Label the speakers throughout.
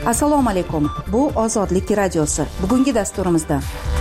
Speaker 1: Assalomu alaykum. Bu Ozodlik radiosi. Bugungi dasturimizda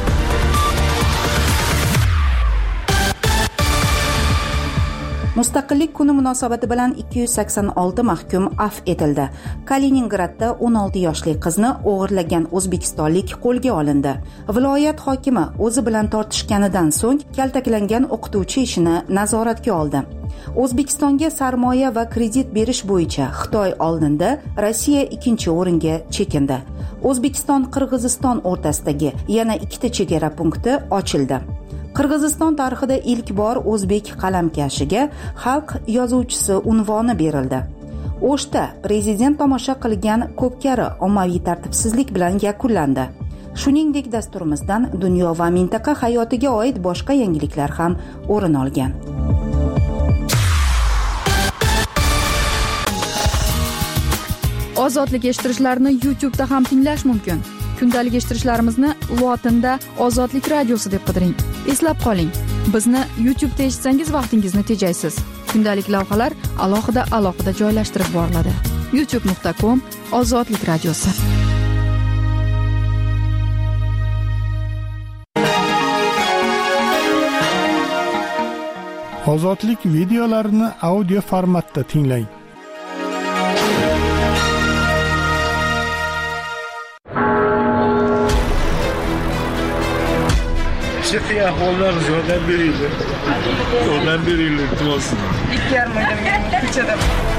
Speaker 1: Mustaqillik kuni munosabati bilan 286 mahkum afv etildi. Kaliningradda 16 yoshli qizni o'g'irlagan o'zbekistonlik qo'lga olindi. Viloyat hokimi o'zi bilan tortishganidan so'ng kaltaklangan o'qituvchi ishini nazoratga oldi. O'zbekistonga sarmoya va kredit berish bo'yicha Xitoy oldinda, Rossiya ikkinchi o'ringa chekindi. O'zbekiston-Qirg'iziston o'rtasidagi yana 2 chegara punkti ochildi. Qirg'iziston tarixida ilk bor o'zbek qalamkashiga xalq yozuvchisi unvoni berildi. O'shda prezident tomosha qilgan ko'pkari ommaviy tartibsizlik bilan yakunlandi. Shuningdek, dasturimizdan dunyo va mintaqa hayotiga oid boshqa yangiliklar ham o'rin olgan.
Speaker 2: Ozodlik eshittirishlarni YouTube'da ham tinglash mumkin. Kundalik eshittirishlarimizni lotinda Ozodlik radiosi deb qidiring. Eslab qoling, bizni YouTube'da eshitsangiz vaqtingizni tejaysiz. Kundalik lavhalar alohida joylashtirib boriladi. youtube.com Ozodlik radiosi.
Speaker 3: Ozodlik videolarini audio formatda tinglang.
Speaker 4: Şefi ahvallar yordam verildi. Yordam verildi. Olsun.
Speaker 5: İlk yarmaydım yani kıçadım.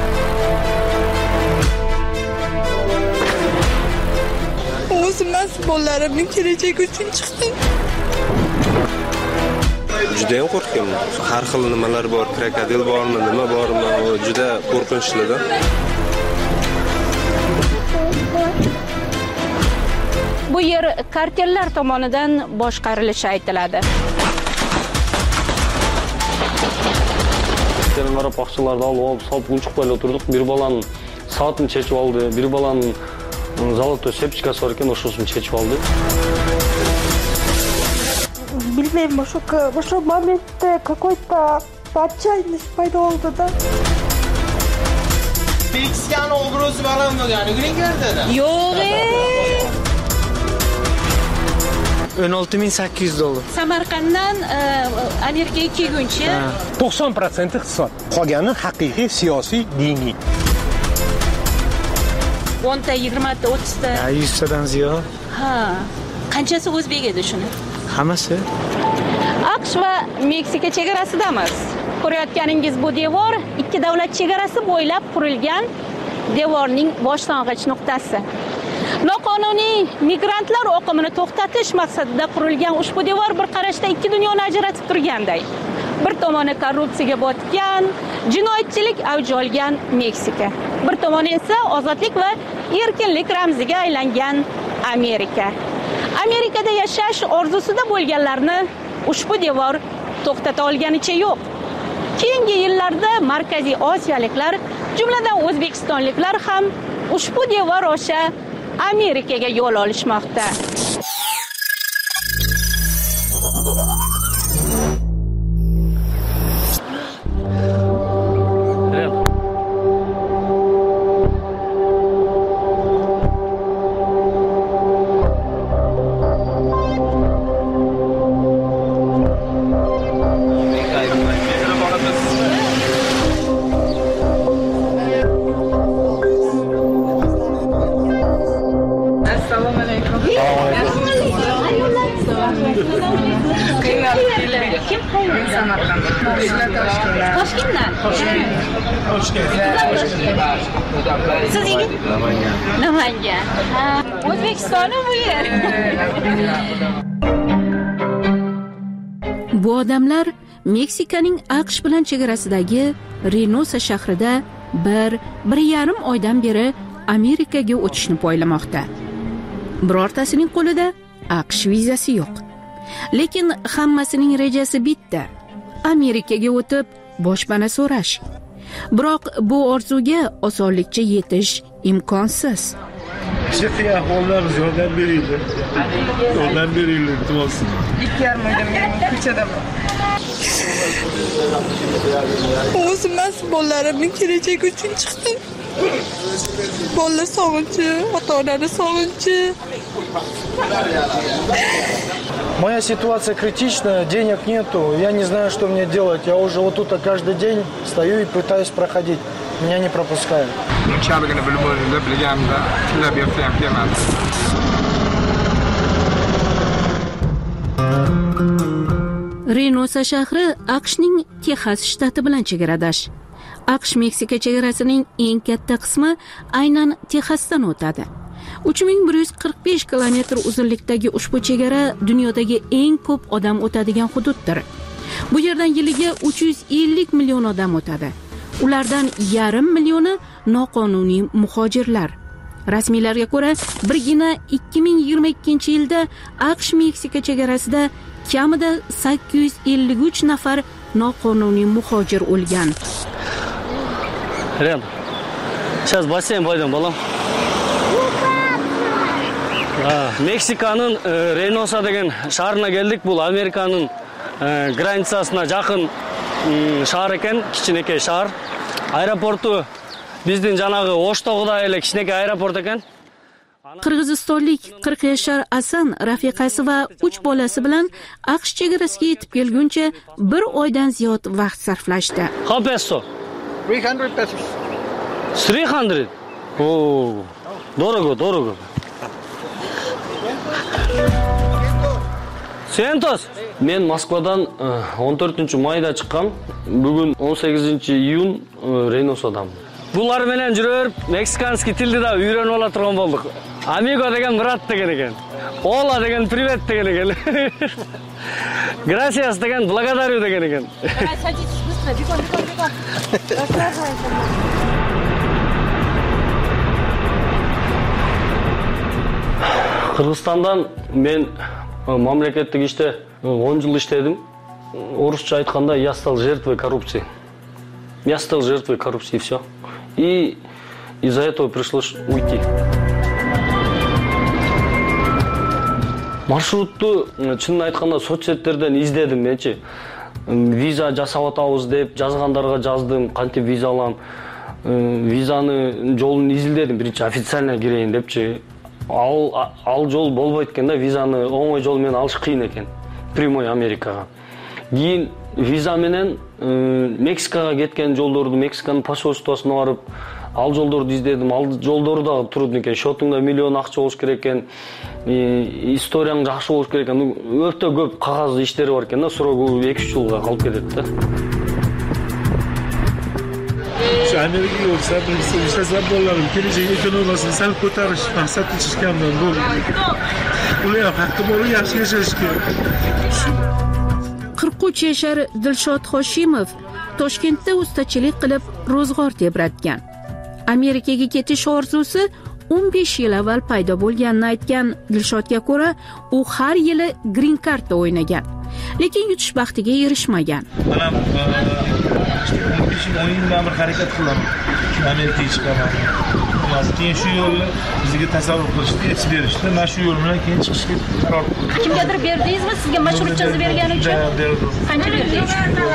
Speaker 5: O'zim mas'ullarimning kelajagi uchun chiqdim.
Speaker 6: Juda ham qo'rqganman. Har xil nimalar bor, krokodil bormi, nima bormi, u juda qo'rqinchli-da.
Speaker 7: Bu yer kartellar tomonidan boshqarilishi aytiladi.
Speaker 8: Mara paxtalarda olib, soat unchiq qo'yib o'tirdik. Bir bolaning soatini chechib oldi, bir bolaning zolotoy sepchkasi bor ekan, o'shasini chechib oldi.
Speaker 5: Bilmayman, o'sha momentda какой-то отчаянность paydo bo'ldi-da.
Speaker 9: Meksikaning obro'si baland bo'lgan, Gringardada.
Speaker 7: Yo'q.
Speaker 9: $16,800.
Speaker 7: Samarqanddan Amerikaga kelguncha
Speaker 9: 90% iqtisod. Qolgani haqiqiy siyosiy, diniy.
Speaker 7: 10 ta, 20 ta, 30 ta.
Speaker 9: 100 tadan ziyod.
Speaker 7: Ha. Qanchasi o'zbek edi shuni?
Speaker 9: Hammasi.
Speaker 7: AQSh va Meksika chegarasidamiz. Ko'rayotganingiz bu devor ikki davlat chegarasi bo'ylab qurilgan devorning boshlang'ich nuqtasi. Noqonuniy migrantlar oqimini to'xtatish maqsadida qurilgan ushbu devor bir qarashda ikki dunyoni ajratib turganday. Bir tomoni korrupsiyaga botgan, jinoyatchilik avj olgan Meksika. Bir tomoni esa ozodlik va erkinlik ramziga aylangan Amerika. Amerikada yashash orzusida bo'lganlarni ushbu devor to'xtata olganicha yo'q. Keyingi yillarda Markaziy Osiyoliklar, jumladan o'zbekistonliklar ham ushbu devor osha Amerikaga yo'l olishmoqda. Toshkentdan. Siz Namangan. O'zbekistonni bu yer.
Speaker 10: Bu odamlar Meksikaning AQSh bilan chegarasidagi Reynosa shahrida 1.5 oydan beri Amerikaga o'tishni poylamoqda. Birortasining qo'lida AQSh vizasi yo'q. Lekin hammasining rejasi bitta. Amerikaga o'tib boshpana so'rash. Biroq bu orzuga osonlikcha yetish imkonsiz.
Speaker 4: Şefi ahvallar yordam verildi. Yordam verildi. Olsun.
Speaker 5: İlk yarmaydım yani kıçadım. O'zim mas'ullarimning kelajagi uchun chiqdim. Bolalar sog'inchi, ota-onani sog'inchi.
Speaker 11: Моя ситуация критичная, денег нету, я не знаю, что мне делать. Я уже вот тут каждый день стою и пытаюсь проходить. Меня не пропускают.
Speaker 10: Reynosa shahri AQShning Texas shtati bilan chegaradosh. AQSh-Meksika chegarasining eng katta qismi aynan Texasdan o'tadi. 3145 kilometr uzunlikdagi ushbu chegara dunyodagi eng ko'p odam o'tadigan hududdir. Bu yerdan yiliga 350 million odam o'tadi. Ulardan yarim millioni noqonuniy muhojirlar. Rasmiylarga ko'ra, birgina 2022-yilda AQSh-Meksika chegarasida kamida 853 nafar noqonuniy muhojir o'lgan.
Speaker 8: Рен, сейчас бассейн пойдем, балам. Мексиканың Рейноса деген шаарына келдик. Бул Американын границасына жакын шаар экен, кичинекей шаар. Аэропорту биздин жанагы Оштогудай эле кичинекей аэропорт экен.
Speaker 10: Qirg'izistonlik 40 yoshar Asan rafiqasi va 3 bolasi bilan AQSh chegarasiga yetib kelguncha 1 oydan ziyod vaqt sarflashdi.
Speaker 8: How peso?
Speaker 9: 300 pesos.
Speaker 8: 300? Oh, dorogo. Cientos. Men Moskvadan 14-mayda chiqqan. Bugun 18-iyun Reynosodam. Bular менен жүрөп, мексиканский тилди да үйрөнүп ала турган болдук. Amigo деген брат деген экен. Hola деген привет деген экен. Gracias деген благодарю деген экен.
Speaker 5: Садитесь быстро, бегом.
Speaker 8: Кыргызстандан мен мамлекеттик иште 10 жыл иштедим. Орусча айтканда я стал жертвой коррупции. Я стал жертвой коррупции, все. И из-за этого пришлось уйти. Маршрутту чынын айтканда соцсеттерден издедим менчи. Виза жасап атабыз деп жазгандарга жаздым, кантип виза алам. Визаны жолун изилдедим, биринчи официально кирейин депчи. Ал жол болбойт экен да, визаны оңой жол менен алыш кыйын экен. Прямой Америкага. Кийин виза менен Мексикага кеткен жолдорду Мексиканын посольствосуна барып, ал жолдорду издедим. Ал жолдору да турут экен. Шотуңда миллион акча болуш керек экен. Историяң жакшы болуш керек экен. Өтө көп кагаз иштери бар экен да, срогу 2-3 жылга калып кетет да.
Speaker 4: Şu Amerika'ya olsa işte zabollarım gelecek ekonomisini sal ko'tarish maqsadida chiqqanman bu. Ular ham haqqi bor, yaxshi yashash kerak.
Speaker 10: 43 yoshar Dilshod Hoshimov Toshkentda ustachilik qilib ro'zg'or tebratgan. Amerikaga ketish orzusi 15 yil avval paydo bo'lganini aytgan Dilshodga ko'ra, u har yili green cardda o'ynagan, lekin yutish baxtiga erishmagan.
Speaker 4: Mana 15 o'yindan bir harakat qilaman. Amerikaga chiqaman. Keyin shu yo'lni bizga tasavvur qilishdi, aytib berishdi. Mana shu yo'l bilan keyin chiqishga qaror qildim.
Speaker 7: Kimgadir berdingizmi sizga marshrutingizni bergani uchun? Qancha berdingiz?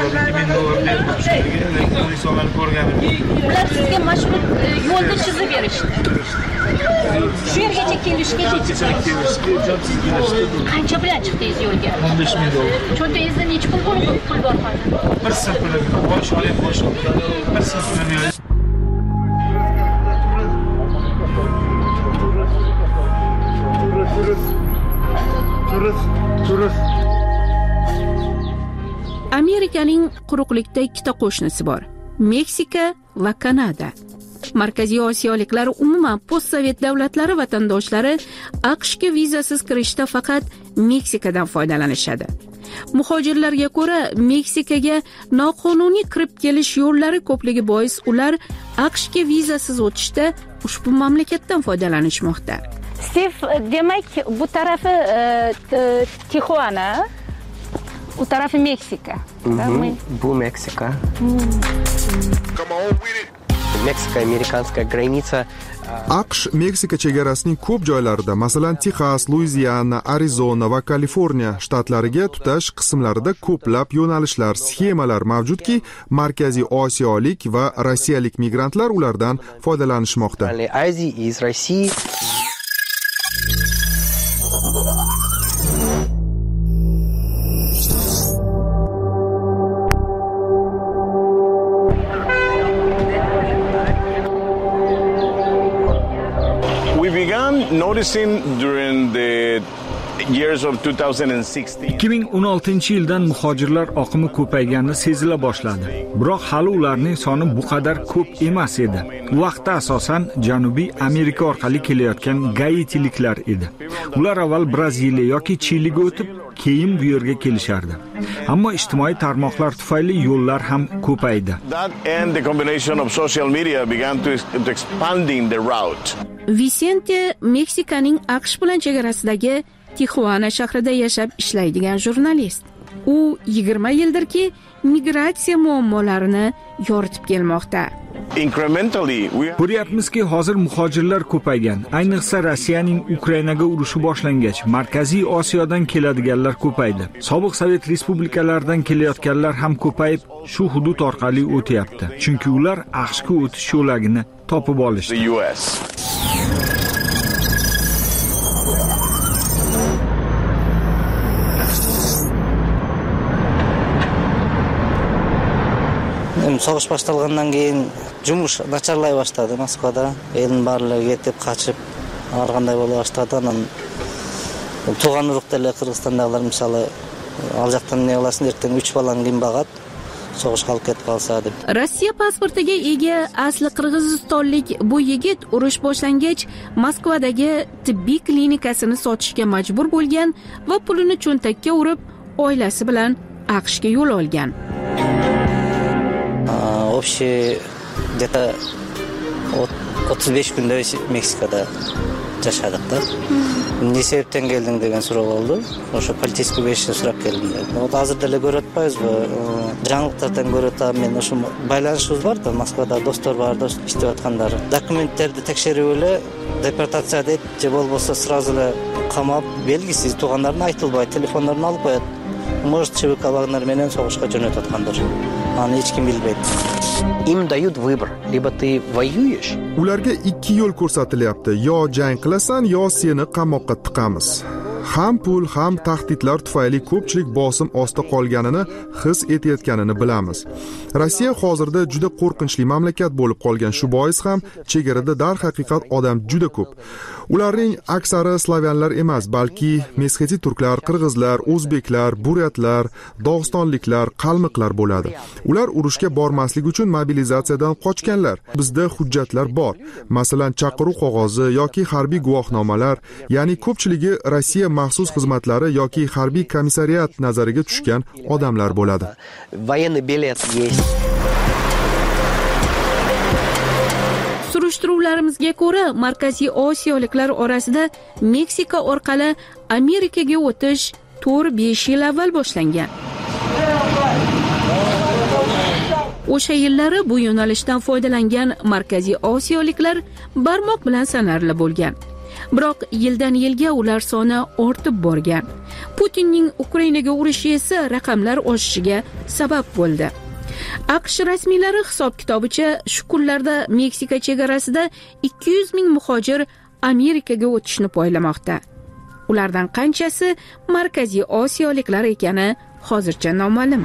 Speaker 4: $2000 insonlarni ko'rganim.
Speaker 7: Ular sizga marshrut yo'lda chizib berishdi. Shu yergacha kelishga qancha bilan chiqdingiz yo'lga?
Speaker 4: $15,000.
Speaker 7: Cho'ntagingizda necha pul bor hozir?
Speaker 4: Bir sirpini bosh olib qo'shib. Bir sirpini turist.
Speaker 10: Amerikaning quruqlikda ikkita qo'shnisi bor: Meksika va Kanada. Markaziy Osiyoliklar, umuman postsovet davlatlari vatandoshlari AQShga vizasiz kirishda faqat Meksikadan foydalanishadi. Muhojirlarga ko'ra, Meksikaga noqonuniy kirib kelish yo'llari ko'pligi bois ular AQShga vizasiz o'tishda ushbu mamlakatdan foydalanishmoqda.
Speaker 7: Steve, demak, bu tarafi Tijuana, u tarafi Meksika.
Speaker 12: Bu Meksika. Meksika-amerikanskая граница.
Speaker 13: AQSh Meksika chegarasining ko'p joylarida, masalan, Texas, Luiziana, Arizona va Kaliforniya shtatlariga tutash qismlarida ko'plab yo'nalishlar, sxemalar mavjudki, Markaziy Osiyolik va rossiyalik migrantlar ulardan foydalanishmoqda.
Speaker 12: Азии и из России.
Speaker 14: Noticing during the years of 2016.
Speaker 15: 2016-yildan muhojirlar oqimi ko'paygani sezila boshladi. Biroq hali ularning soni bu qadar ko'p emas edi. U vaqtda asosan Janubiy Amerika orqali kelayotgan gaitiliklar edi. Ular avval Braziliya yoki Chiliga o'tib, keyin bu yerga kelishardi. Ammo ijtimoiy tarmoqlar tufayli yo'llar ham ko'paydi.
Speaker 14: That and the combination of social media began to expanding the route.
Speaker 10: Vicente Meksikaning AQSh bilan chegarasidagi Tijuana shahrida yashab ishlaydigan jurnalist. U 20 yildirki migratsiya muammolarini yoritib kelmoqda.
Speaker 15: Ko'ryapmizki, hozir muhojirlar ko'paygan. Ayniqsa Rossiyaning Ukrainaga urushi boshlangach, Markaziy Osiyodan keladiganlar ko'paydi. Sobiq Sovet respublikalaridan kelayotganlar ham ko'payib, shu hudud orqali o'tyapti. Chunki ular AQShga o'tish yo'lagini topib olishdi.
Speaker 16: So'g'ish boshlangandan keyin jumush nacharlay boshladi Moskvada. Elning barligi ketib, qochib, arg'anday bo'la boshladi. Tug'an urug'dalar Qirg'izistondagilar misoli aljaqdan ne qilasin, ertaga 3 balani kim bag'at, so'g'ish qolib ketib qolsa deb.
Speaker 10: Rossiya pasportiga ega asli qirg'izistonlik bu yigit urush boshlangach Moskvadagi tibbiy klinikasini sotishga majbur bo'lgan va pulini cho'ntakka urib, oilasi bilan AQShga yo'l olgan.
Speaker 16: Общий где-то 35 kunda Meksikada yaşadık da. Ne sebepten geldin degan so'rab oldi. O'sha politsiya beshini so'rab keldim. Hozirda ko'ratmaymiz bu. Жаңылыктардан ko'ratam men o'sha baylanishimiz bor-da, Moskvada do'stlar bor, ishlayotganlar. Dokumentlarni tekshirib o'la, deportatsiya deb, je bo'lmasa сразу qamab belgisiz tug'anlarni aytilmaydi, telefonlarini olib qo'yadi. Может, чебыкаларнар менен соғышқа жөнөтөткөндөр. Аны эч ким билбейт.
Speaker 12: Им дают выбор: либо ты воюешь.
Speaker 13: Ularga ikki yo'l ko'rsatilyapti. Yo jang qilasan, yo seni qamoqqa tiqamiz. Ham pul, ham tahdidlar tufayli ko'pchilik bosim ostida qolganini his etayotganini bilamiz. Rossiya hozirda juda qo'rqinchli mamlakat bo'lib qolgan. Shu bois ham chegarada darhaqiqat odam juda ko'p. Ularning aksari slavyanlar emas, balki mesxeti turklar, qirg'izlar, o'zbeklar, buryatlar, dog'istonliklar, qalmiqlar bo'ladi. Ular urushga bormaslik uchun mobilizatsiyadan qochganlar. Bizda hujjatlar bor. Masalan, chaqiruv qog'ozi yoki harbiy guvohnomalar, ya'ni ko'pchiligi Rossiya maxsus xizmatlari yoki harbiy komissariyat nazariga tushgan odamlar bo'ladi.
Speaker 12: Военный билет есть.
Speaker 10: Surishtiruvlarimizga ko'ra, Markaziy Osiyoliklar orasida Meksika orqali Amerikaga o'tish 4-5 yil avval boshlangan. O'sha yillari bu yo'nalishdan foydalangan Markaziy Osiyoliklar barmoq bilan sanarli bo'lgan. Biroq yildan yilga ular soni ortib borgan. Putinning Ukrainaga urushi esa raqamlar oshishiga sabab bo'ldi. AQSh rasmiylari hisob-kitobicha shu kunlarda Meksika chegarasida 200 ming muhojir Amerikaga o'tishni poylamoqda. Ulardan qanchasi Markaziy Osiyoliklar ekani hozircha noma'lum.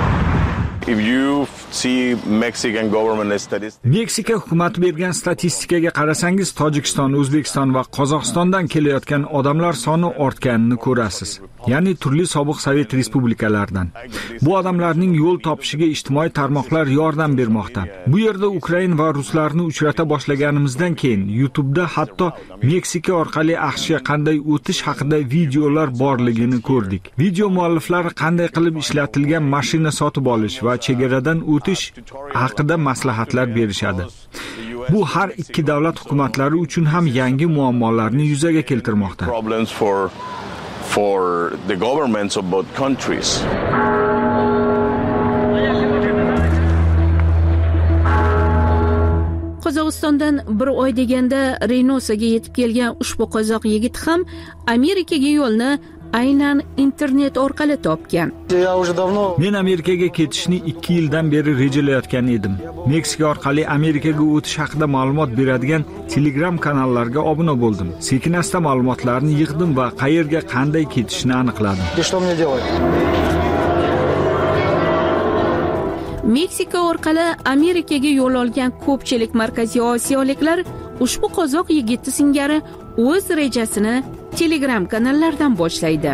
Speaker 15: Meksika hukumati bergan statistikaga qarasangiz, Tojikiston, O'zbekiston va Qozog'istondan kelayotgan odamlar soni ortganini ko'rasiz. Ya'ni turli sobiq Sovet respublikalaridan. Bu odamlarning yo'l topishiga ijtimoiy tarmoqlar yordam bermoqda. Bu yerda Ukrain va ruslarni uchrata boshlaganimizdan keyin YouTube'da hatto Meksika orqali AQShga qanday o'tish haqida videolar borligini ko'rdik. Video mualliflari qanday qilib ishlatilgan mashina sotib olish va chegaradan o'tish haqida maslahatlar berishadi. Bu har ikki davlat hukumatlari uchun ham yangi muammolarni yuzaga keltirmoqda.
Speaker 14: For the governments of both countries.
Speaker 10: Qozog'istondan bir oy deganda Reynosaga yetib kelgan ushbu qozoq yigit ham Amerikaga yo'lni aynan internet orqali topgan.
Speaker 15: Men Amerikaga ketishni 2 yildan beri rejalayotgan edim. Meksika orqali Amerikaga o'tish haqida ma'lumot beradigan Telegram kanallarga obuna bo'ldim. Sekin-asta ma'lumotlarni yig'dim va qayerga qanday ketishni aniqladim.
Speaker 10: Meksika orqali Amerikaga yo'l olgan ko'pchilik Markaziy Osiyoliklar ushbu qozoq yigiti singari o'z rejasini Telegram kanallardan boshlaydi.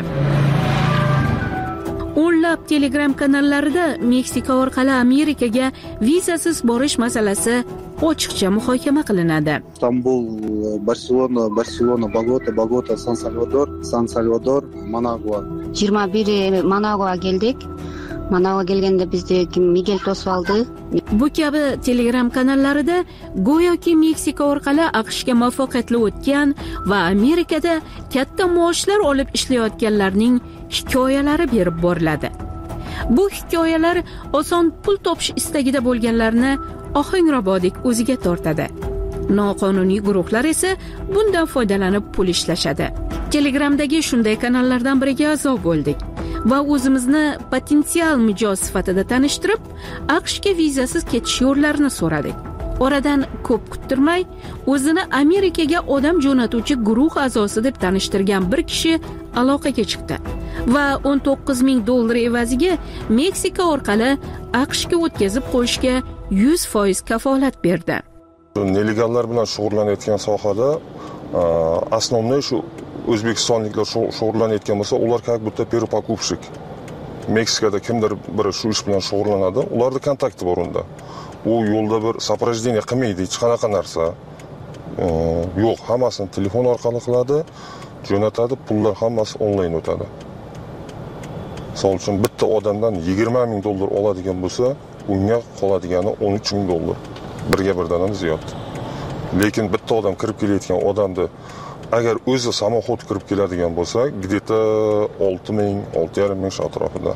Speaker 10: O'nlab Telegram kanallarida Meksika orqali Amerikaga vizasiz borish masalasi ochiqcha muhokama qilinadi.
Speaker 17: Istanbul, Barselona, Bogota, San Salvador, Managua.
Speaker 18: 21 Managua keldik. Managua kelganda bizni Miguel to'sib oldi.
Speaker 10: Bu kabi Telegram kanallarida go'yoki Meksika orqali AQShga muvaffaqiyatli o'tgan va Amerikada katta maoshlar olib ishlayotganlarning hikoyalari berib boriladi. Bu hikoyalar oson pul topish istagida bo'lganlarni ohangrabodek o'ziga tortadi. Noqonuniy guruhlar esa bundan foydalanib pul ishlashadi. Telegramdagi shunday kanallardan biriga a'zo bo'ldik va o'zimizni potensial mijoz sifatida tanishtirib, AQShga vizasiz ketish yo'llarini so'radik. Oradan ko'p kuttirmay, o'zini Amerikaga odam jo'natuvchi guruh a'zosi deb tanishtirgan bir kishi aloqaga chiqdi va $19,000 evaziga Meksika orqali AQShga o'tkazib qo'yishga 100% kafolat berdi.
Speaker 19: Nelegallar bilan shug'ullanayotgan sohada asosiy shu o'zbekistonliklar shug'ullanayotgan bo'lsa, ular как будто перепокупщик. Meksikada kimdir biri shu ish bilan shug'ullanadi, ularda kontakti bor unda. U yo'lda bir сопровождение qilmaydi, hech qanaqa narsa. Yo'q, hammasini telefon orqali qiladi, jo'natadi, pullar hammasi onlayn o'tadi. Misol uchun bitta odamdan $20,000 oladigan bo'lsa, unga qoladigani $13,000. Birga birdan ham ziyod. Lekin bitta odam kirib kelayotgan odamni agar o'zi samoxod kirib keladigan bo'lsa, где-то 6,000, 6,5 atrofida.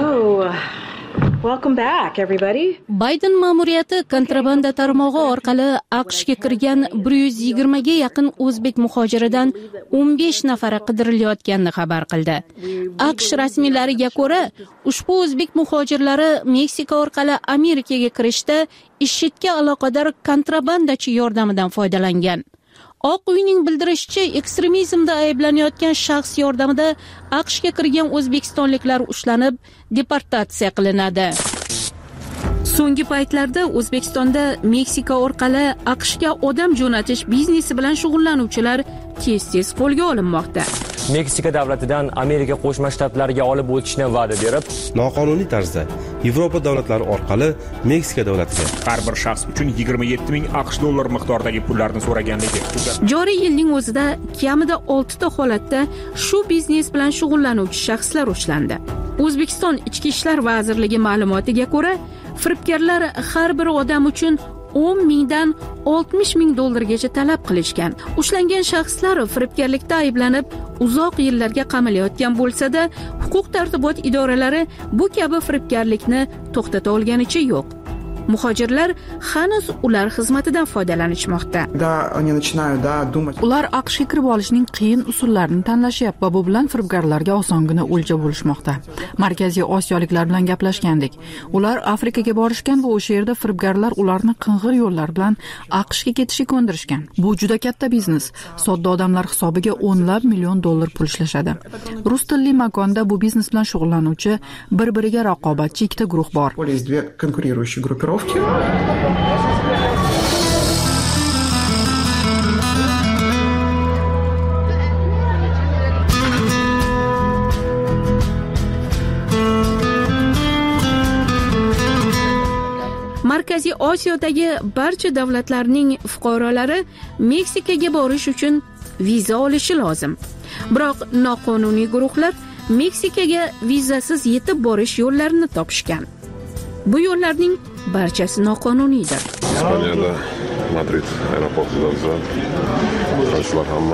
Speaker 20: Welcome back, everybody.
Speaker 10: Bayden ma'muriyati kontrabanda tarmog'i orqali AQShga kirgan 120 ga yaqin o'zbek muhojiridan 15 nafari qidirilayotganini xabar qildi. AQSh rasmiylariga ko'ra, ushbu o'zbek muhojirlari Meksika orqali Amerikaga kirishda IShIDga aloqador kontrabandachi yordamidan foydalangan. Oq uyning bildirishicha, ekstremizmda ayblanayotgan shaxs yordamida AQShga kirgan o'zbekistonliklar ushlanib, deportatsiya qilinadi. So'nggi paytlarda O'zbekistonda Meksika orqali AQShga odam jo'natish biznesi bilan shug'ullanuvchilar tez-tez qo'lga olinmoqda.
Speaker 21: Meksika davlatidan Amerika Qo'shma Shtatlariga olib o'tishni va'da berib,
Speaker 22: noqonuniy tarzda Yevropa davlatlari orqali Meksika davlatiga
Speaker 23: har bir shaxs uchun 27,000 AQSh dollar miqdoridagi pullarni so'raganligi.
Speaker 10: Joriy yilning o'zida kamida 6 ta holatda shu biznes bilan shug'ullanuvchi shaxslar ushlandi. O'zbekiston Ichki ishlar vazirligi ma'lumotiga ko'ra, firibgarlar har bir odam uchun 10,000 dan $60,000 gacha talab qilishgan. Ushlangan shaxslar firibgarlikda ayblanib, uzoq yillarga qamalayotgan bo'lsa-da, huquq-tartibot idoralari bu kabi firibgarlikni to'xtata olganicha yo'q. Muhojirlar hanuz ular xizmatidan foydalanishmoqda.
Speaker 2: Ular AQShga kirib olishning qiyin usullarini tanlashyapti va bu bilan firibgarlarga osongina o'lja bo'lishmoqda. Markaziy Osiyoliklar bilan gaplashgandik. Ular Afrikaga borishgan va o'sha yerda firibgarlar ularni qing'ir yo'llar bilan AQShga ketishga ko'ndirishgan. Bu juda katta biznes. Sodda odamlar hisobiga $10 million pul ishlashadi. Rus tilli makonda bu biznes bilan shug'ullanuvchi bir-biriga raqobatchi ikkita guruh bor.
Speaker 10: Markaziy Osiyodagi barcha davlatlarning fuqarolari Meksikaga borish uchun viza olishi lozim. Biroq noqonuniy guruhlar Meksikaga vizasiz yetib borish yo'llarini topishgan. Bu yo'llarning barchasi noqonuniydir.
Speaker 19: Ispaniyada Madrid aeroportidan yo'lovchilar hamma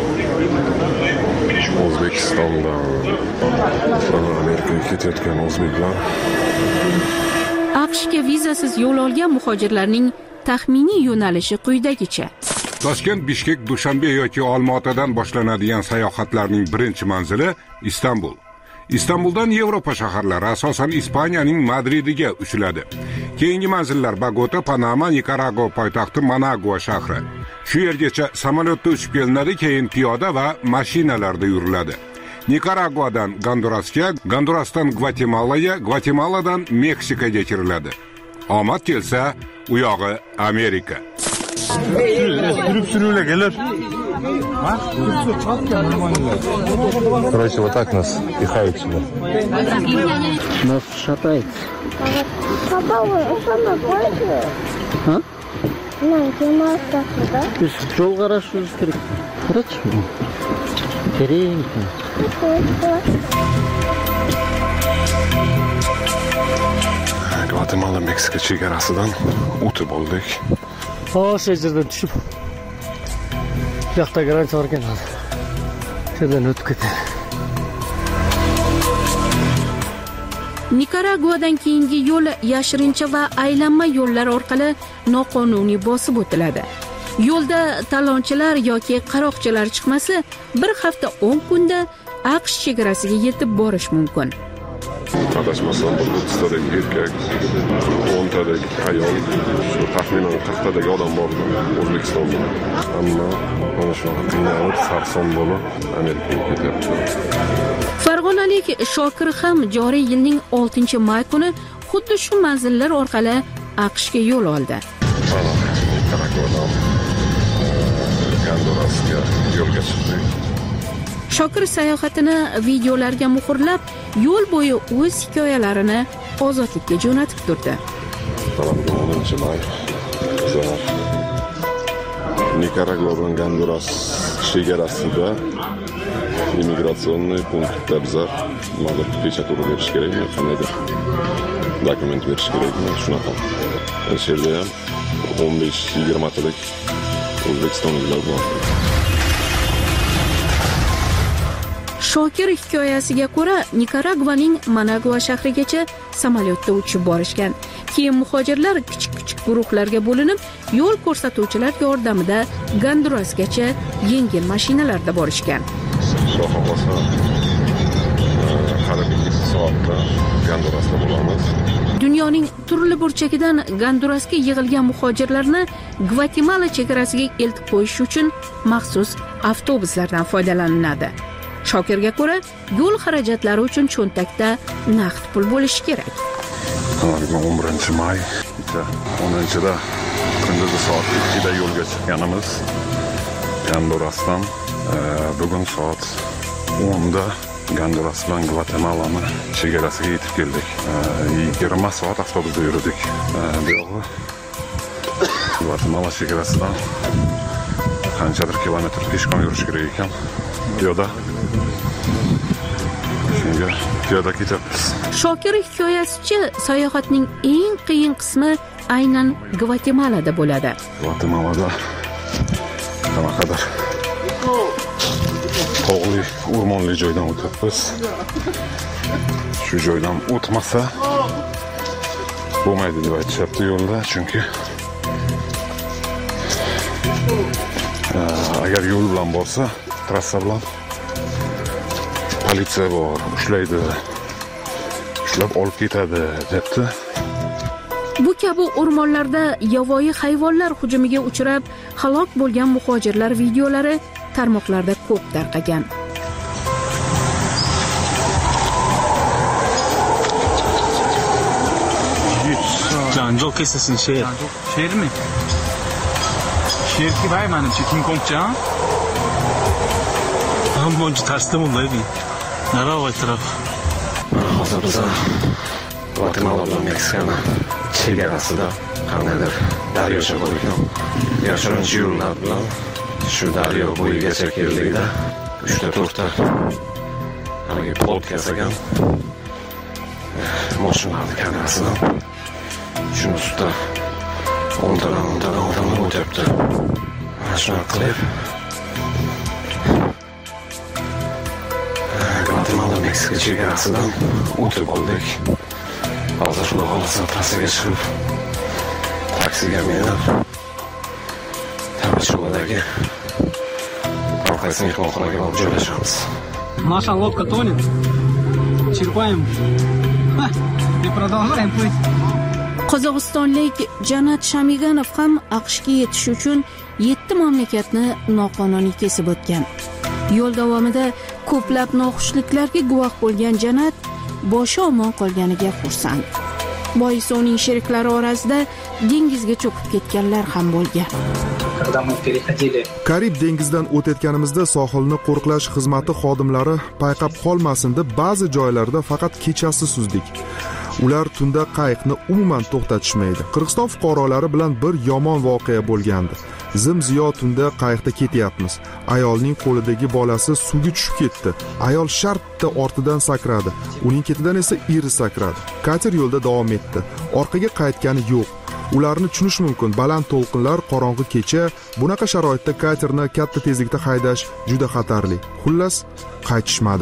Speaker 19: O'zbekistondan Amerikaga ketayotgan o'zbeklar.
Speaker 10: AQShga vizasiz yo'l olgan muhojirlarning taxminiy yo'nalishi quyidagicha.
Speaker 1: Toshkent, Bishkek, Dushanbe yoki Olmaotadan boshlanadigan sayohatlarning birinchi manzili Istanbul. Istanbuldan Yevropa shaharlari, asosan Ispaniyaning Madridiga uchiladi. Keyingi manzillar Bogota, Panama, Nikaragua poytaxti Managua shahri. Shu yergacha samolyotda uchib kelinadi, keyin piyoda va mashinalarda yuriladi. Nikaraguadan Gondurasga, Gondurasdan Gvatemalaga, Gvatemaladan Meksikaga kiriladi. Omad kelsa, u yog'i Amerika.
Speaker 19: Короче, вот так нас пихают сюда.
Speaker 12: Нас шатает.
Speaker 5: Папа, это нормально?
Speaker 12: А?
Speaker 5: Да?
Speaker 12: Жол хорошо керек. Короче, тереңки.
Speaker 19: Gvatemala Meksika chegarasidan o'tib oldik.
Speaker 12: O'sha yerdan tushib. Bu yoqda grancha bor ekan. Shundan o'tib ketdi.
Speaker 10: Nikaraguadan keyingi yo'l yashirincha va aylanma yo'llar orqali noqonuniy bosib o'tiladi. Yo'lda talonchilar yoki qaroqchilar chiqmasa, bir hafta 10 kunda AQSh chegarasiga yetib borish mumkin.
Speaker 19: Adashmasam, bir 30tadagi erkak, 10tadagi ayol, taxminan 40tadagi odam bor O'zbekistonda. Hamma mana shunaqa qiynalib, sarson bo'lib Amerikaga ketyapti.
Speaker 10: Farg'onalik Shokir ham joriy yilning 6-may kuni xuddi shu manzillar orqali AQShga yo'l oldi.
Speaker 19: Gondurasga yo'lga chiqdik.
Speaker 10: Shokir sayohatini videolarga muhrlab, yo'l bo'yi o'z hikoyalarini ozodlikka jo'natib turdi.
Speaker 19: 10-may Nikaragua bilan Gonduras chegarasida immigratsioniy punktda bizlar ma'lum pechatini berish kerakmi, qandaydir dokument berish kerakmi, shunaqa. O'sha yerda ham 15-20 talik O'zbekistonliklar bor.
Speaker 10: Shokir hikoyasiga ko'ra, Nikaraguaning Managua shahrigacha samolyotda uchib borishgan. Keyin muhojirlar kichik guruhlarga bo'linib, yo'l ko'rsatuvchilar yordamida Gondurasgacha yengil mashinalarda borishgan.
Speaker 19: Xohlasa, qariyb 2 soatda Gondurasda bo'lamiz.
Speaker 10: Dunyoning turli burchagidan Gondurasga yig'ilgan muhojirlarni Gvatemala chegarasiga eltib qo'yish uchun maxsus avtobuslardan foydalaniladi. Shokirga ko'ra, yo'l xarajatlari uchun cho'ntakda naqd pul bo'lishi kerak.
Speaker 19: 11-may 10-da kunduzi soat 2da yo'lga chiqqanimiz. Gondurasdan bugun soat 10da Gonduras bilan Gvatemalani chegarasiga yetib keldik. 20 soat avtobusda yurdik. Bu yo'g'i Gvatemala chegarasidan qanchadir kilometr peshqon yurish kerak ekan. Piyoda ketyapmiz.
Speaker 10: Shokir hikoyasicha, sayohatning eng qiyin qismi aynan Gvatemalada bo'ladi.
Speaker 19: Gvatemalada qanaqadir tog'li, o'rmonli joydan o'tyapmiz. Shu joydan o'tmasa bo'lmaydi deb aytishyapti yo'lda, chunki agar yo'l bilan borsa, trassa bilan politsiya bor, ushlaydi, ushlab olib ketadi, debdi.
Speaker 10: Bu kabi o'rmonlarda yovvoyi hayvonlar hujumiga uchrab halok bo'lgan muhojirlar videolari tarmoqlarda ko'p tarqagan.
Speaker 4: Janjal qissasini she'rmi? She'r ki भाई manimcha kim ko'pcha? Hamma uncha taslim bo'lmaydi. Nariroq taraf.
Speaker 6: Hozir biz Gvatemala bilan Meksikani chegarasida qandaydir daryocha bor ekan. Yashirincha yo'llar bilan shu daryo bo'yigacha keldikda 3-4ta haligi polk yasagan mashinalarni kamerasidan shuni ustida o'ntadan odamlar o'tyapti. Shunaqa qilib Gvatemala Meksika chegarasidan o'tib oldik. Hozir xudo xohlasa trassaga chiqib taksiga minib Tamashrodagi orqasiga mehmonxonaga olib joylashamiz.
Speaker 12: Наша лодка тонет. Черпаем. И продолжаем плыть.
Speaker 10: Qozog'istonlik Janat Shamiganov ham AQShga yetish uchun 7 mamlakatni noqonuniy kesib o'tgan. Yo'l davomida ko'plab noxushliklarga guvoh bo'lgan Janat boshi omon qolganiga xursand. Boisi uning sheriklari orasida dengizga cho'kib ketganlar ham bo'lgan.
Speaker 13: Karib dengizidan o'tayotganimizda sohilni qo'riqlash xizmati xodimlari payqab qolmasin deb ba'zi joylarda faqat kechasi suzdik. Ular tunda qayiqni umuman to'xtatishmaydi. Qirg'iziston fuqarolari bilan bir yomon voqea bo'lgandi. Zim-ziyo tunda qayiqda ketyapmiz. Ayolning qo'lidagi bolasi suvga tushib ketdi. Ayol shartta ortidan sakradi. Uning ketidan esa eri sakradi. Kater yo'lda davom etdi. Orqaga qaytgani yo'q. Ularni tushunish mumkin. Baland to'lqinlar, qorong'i kecha, bunaqa sharoitda katerni katta tezlikda haydash juda xatarli. Xullas, qaytishmadi.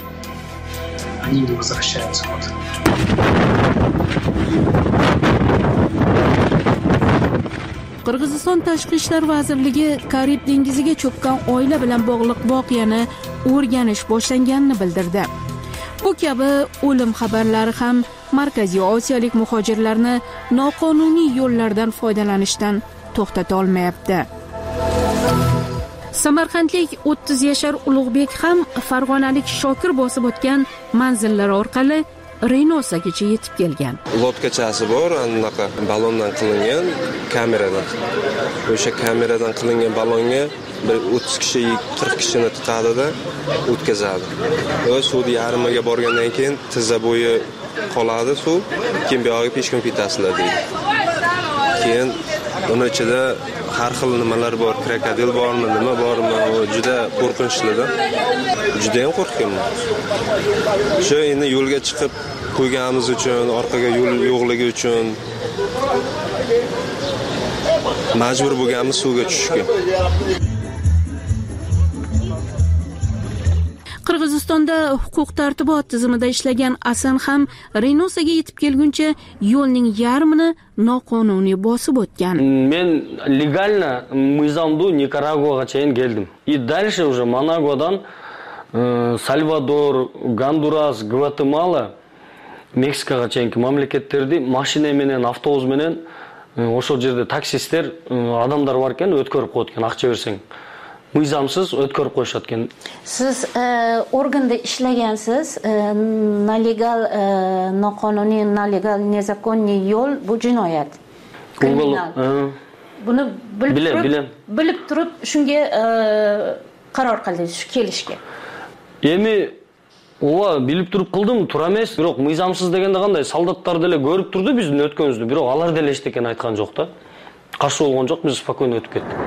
Speaker 10: Qirg'iziston Tashqi ishlar vazirligi Karib dengiziga cho'kkan oila bilan bog'liq voqeani o'rganish boshlanganini bildirdi. Bu kabi o'lim xabarlari ham Markaziy Osiyolik muhojirlarni noqonuniy yo'llardan foydalanishdan to'xtata olmayapti. Samarqandlik 30 yashar Ulug'bek ham farg'onalik Shokir bosib o'tgan manzillar orqali Renosagacha yetib kelgan.
Speaker 6: Lodkachasi bor, anaqa balondan qilingan kameradan. O'sha kameradan qilingan balonga bir 30 kishi 40 kishini tiqadida o'tkazadi. Va suvni yarmiga borgandan keyin tizza bo'yi qoladi suv, keyin bu yoqqa peshkom ketasizlar deydi. Keyin uning ichida har xil nimalar bor, krokodil bormi, nima bormi, u juda qo'rqinchlidir. Juda ham qo'rqganman. Shu endi yo'lga chiqib qo'yganimiz uchun, orqaga yo'l yo'qligi uchun majbur bo'lganmiz suvga tushishga.
Speaker 10: Qirg'izistonda huquq-tartibot tizimida ishlagan Asan ham Renosaga yetib kelguncha yo'lning yarmini noqonuniy bosib o'tgan.
Speaker 8: Men legalno Mizamdu Никарагуagacha keldim. И дальше уже Манагуадан Salvador, Гондурас, Гватемала, Мексикagacha mamlakatlarni mashina bilan, avtobus bilan o'sha yerda taksistlar odamlar bor ekan, o'tkirib qo'ygan, ақша bersang. Mizamsiz o'tkirib qo'yishayotgan.
Speaker 7: Siz organda ishlagansiz, nelegal, noqonuniy, nelegal, nezakonniy yo'l bu jinoyat. Kriminal. Buni bilib turib shunga qaror qildingiz kelishga.
Speaker 8: Endi ova bilib turib qildim, tura emas, biroq mizamsiz deganda qanday soldatlar dele ko'rib turdi bizni o'tganimizni, biroq alar dele hech ekan aytgan yo'q-da. Qarshi bo'lgan yo'q, biz spokойно o'tib ketdik.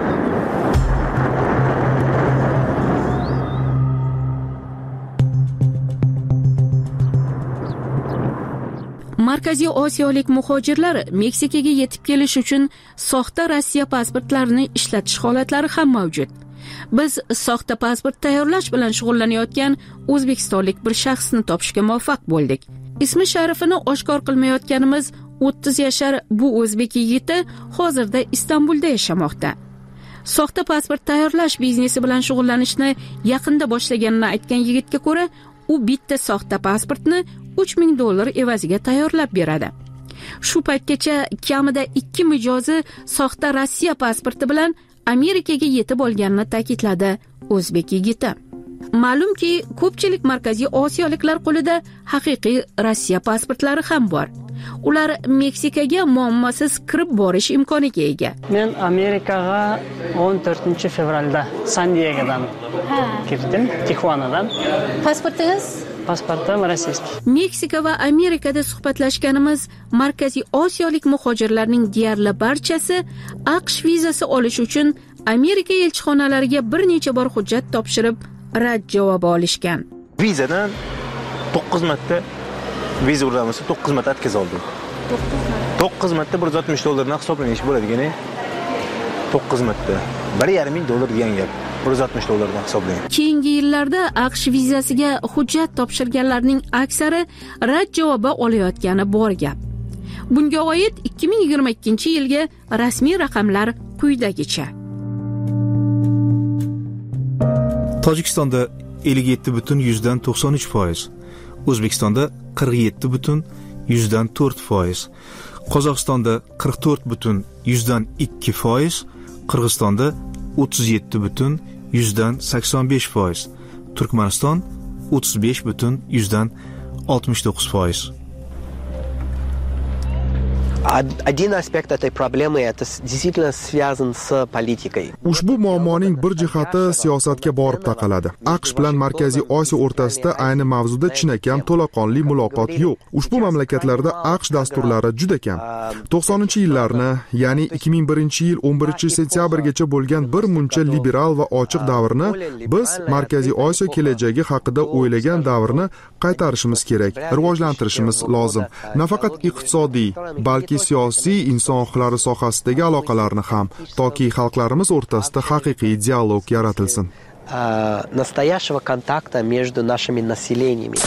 Speaker 10: Markaziy Osiyolik muhojirlar Meksikaga yetib kelish uchun soxta Rossiya pasportlarini ishlatish holatlari ham mavjud. Biz soxta pasport tayyorlash bilan shug'ullanayotgan o'zbekistonlik bir shaxsni topishga muvaffaq bo'ldik. Ismi sharifini oshkor qilmayotganimiz 30 yashar bu o'zbek yigiti hozirda Istanbulda yashamoqda. Soxta pasport tayyorlash biznesi bilan shug'ullanishni yaqinda boshlaganini aytgan yigitga ko'ra, u bitta soxta pasportni $3000 evaziga tayyorlab beradi. Shu paytgacha kamida 2 mijozi soxta Rossiya pasporti bilan Amerikaga yetib olganini ta'kidladi o'zbek yigiti. Ma'lumki, ko'pchilik Markaziy Osiyoliklar qo'lida haqiqiy Rossiya pasportlari ham bor. Ular Meksikaga muammosiz kirib borish imkoniga ega.
Speaker 3: Men Amerikaga 14 fevralda San Diegodan kirdim, Tijuanadan.
Speaker 7: Pasportingiz?
Speaker 3: Pasportim rossiyskiy.
Speaker 10: Meksika va Amerikada suhbatlashganimiz Markaziy Osiyolik muhojirlarning deyarli barchasi AQSh vizasi olish uchun Amerika elchixonalariga bir necha bor hujjat topshirib, rad javobi olishgan.
Speaker 9: Vizadan 9 marta viza uramasi 9 marta atkaz oldim. 9 marta $160 hisoblanish bo'ladigan. 9 marta $1,500 degan gap. $160 hisoblayman.
Speaker 10: Keyingi yillarda AQSh vizasiga hujjat topshirganlarning aksari rad javobi olayotgani bor gap. Bunga oid 2022-yilgi rasmiy raqamlar quyidagicha.
Speaker 11: Tojikistonda 57,93%, O'zbekistonda 47,4%, Qozog'istonda 44,2%, Qirg'izistonda 37,85%, Turkmaniston 35,69%.
Speaker 16: Один аспект этой проблемы это действительно связан с политикой.
Speaker 13: Ushbu muammoning bir jihati siyosatga borib taqaladi. AQSh bilan Markaziy Osiyo o'rtasida ayni mavzuda chinakam to'laqonli muloqot yo'q. Ushbu mamlakatlarda AQSh dasturlari juda kam. 90-yillarni, ya'ni 2001-yil 11-sentyabrgacha bo'lgan bir muncha liberal va ochiq davrni biz Markaziy Osiyo kelajagi haqida o'ylagan davrni qaytarishimiz kerak, rivojlantirishimiz lozim. Nafaqat iqtisodiy, balki siyosiy, inson huquqlari sohasidagi aloqalarni ham, toki xalqlarimiz o'rtasida haqiqiy dialog yaratilsin.
Speaker 16: Настоящего контакта между нашими населениями.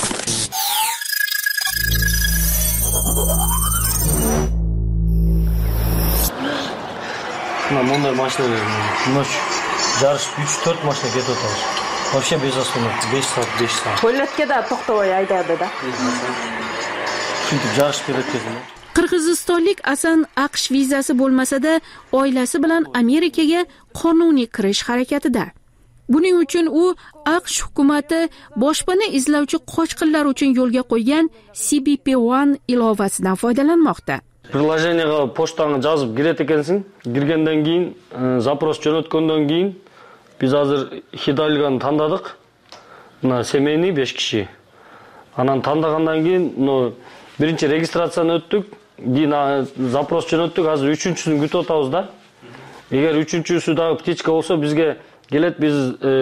Speaker 8: Bunday mashina nочь жарыш 3-4 mashina ketib o'tadi. Вообще без остановки 5 soat.
Speaker 7: To'ylatkada to'xtavoy aydadi-da.
Speaker 8: Shunday jarishib ketadi.
Speaker 10: Qirg'izistonlik Asan AQSh vizasi bo'lmasa-da, oilasi bilan Amerikaga qonuniy kirish harakatida. Buning uchun u AQSh hukumati boshpana izlovchi qochqinlar uchun yo'lga qo'ygan CBP-1 ilovasidan foydalanmoqda.
Speaker 8: Приложениега поштаңа жазып кирет экенсиң. Киргенден кийин, запрос жөнөткөндөн кийин биз азыр Хидальганы тандадык. Мына семейный 5 киши. Анан тандагандан кийин, биринчи регистрацияны өттүк. Кийин запрос жөнөттүк. Азыр 3-чүсүн күтүп атабыз да. Эгер 3-чүсү дагы птичка болсо бизге келет, биз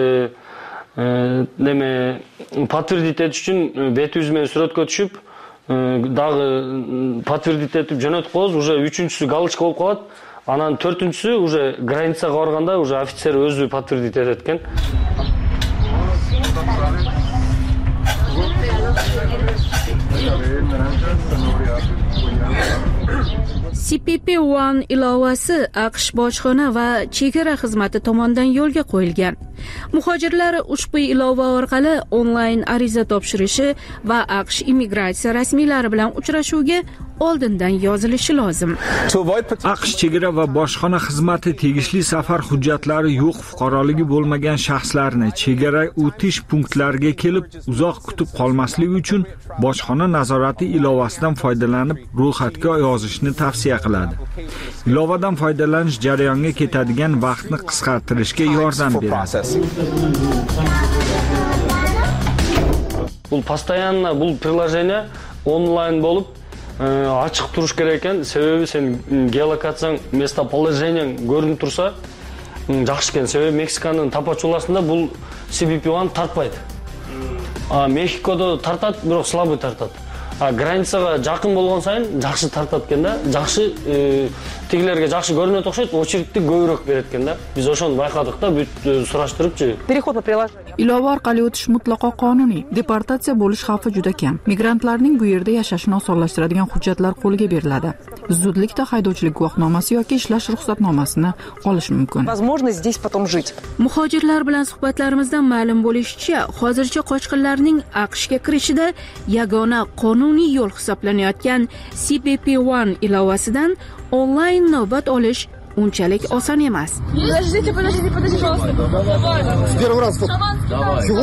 Speaker 8: подтвердить этиш үчүн бетибиз менен сүрөткө түшүп, дагы подтвердить этип жөнөтүп коебуз. Уже 3-чүсү галочка болуп калат. Анан 4-чүсү уже границага барганда уже офицер өзү подтвердить этет экен.
Speaker 10: CBP-1 ilovasi AQSh bojxona va chegara xizmati tomonidan yo'lga qo'yilgan. Muhojirlar ushbu ilova orqali onlayn ariza topshirishi va AQSh immigratsiya rasmiylari bilan uchrashuvga oldindan yozilishi lozim.
Speaker 15: AQSh chegara va bojxona xizmati tegishli safar hujjatlari yo'q fuqaroligi bo'lmagan shaxslarni chegara o'tish punktlariga kelib uzoq kutib qolmasligi uchun bojxona nazorati ilovasidan foydalanib ro'yxatga yozishni tavsiya qiladi. Ilovadan foydalanish jarayonga ketadigan vaqtni qisqartirishga yordam beradi.
Speaker 8: Бұл постоянно бұл приложение онлайн болып açıq turuş керек екен. Себебі сен геолокацияң, местоположениең көрініп тұрса, жақсы екен. Себебі Мексиканың тапачуласында бұл CBP-1 тартпайды. Мехикода тартады, бірақ слабый тартады. Границаға жақын болған сайын жақсы тартады екен да. Жақсы тегілерге жақсы көрінеді оқшайды, очередті көбірек береді екен да. Біз ошоны байқадық та, бүт сұраштырып же.
Speaker 7: Переход по приложению.
Speaker 2: Ilova orqali o'tish mutlaqo qonuniy. Deportatsiya bo'lish xavfi juda kam. Migrantlarning bu yerda yashashini osonlashtiradigan hujjatlar qo'lga beriladi. Zudlikda haydovchilik guvohnomasi yoki ishlash ruxsatnomasini olish mumkin.
Speaker 7: Возможность здесь потом жить.
Speaker 10: Muhojirlar bilan suhbatlarimizdan ma'lum bo'lishicha, hozircha qochqinlarning AQShga kirishida yagona qonuniy yo'l hisoblanayotgan CBP-1 ilovasidan onlayn navbat olish unchalik oson emas.
Speaker 5: Подождите, пожалуйста.
Speaker 20: С первого раза. Чего?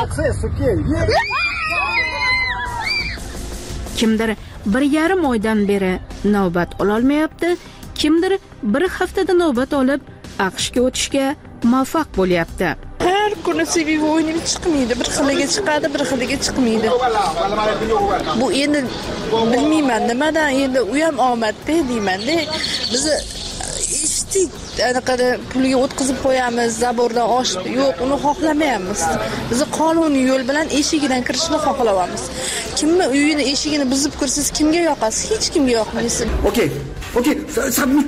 Speaker 10: Kimdir 1,5 oydan beri navbat ololmayapti, kimdir 1 haftada navbat olib AQShga o'tishga muvaffaq bo'lyapti.
Speaker 24: Har kuni CBP-1 chiqmaydi, bir xiliga chiqadi, bir xiliga chiqmaydi. Bu endi bilmayman nimadan, endi u ham omadda deyman-da. Biz eshitdik, anaqada pulga o'tkazib qo'yamiz, zabordan oshib, yo'q, uni xohlamaymiz. Biz qonuniy yo'l bilan eshigidan kirishni xohlayapmiz. Kimni uyini eshigini buzib kirsiz, kimga yoqasiz? Hech kimga yoqmaysiz.
Speaker 20: Okey, submit.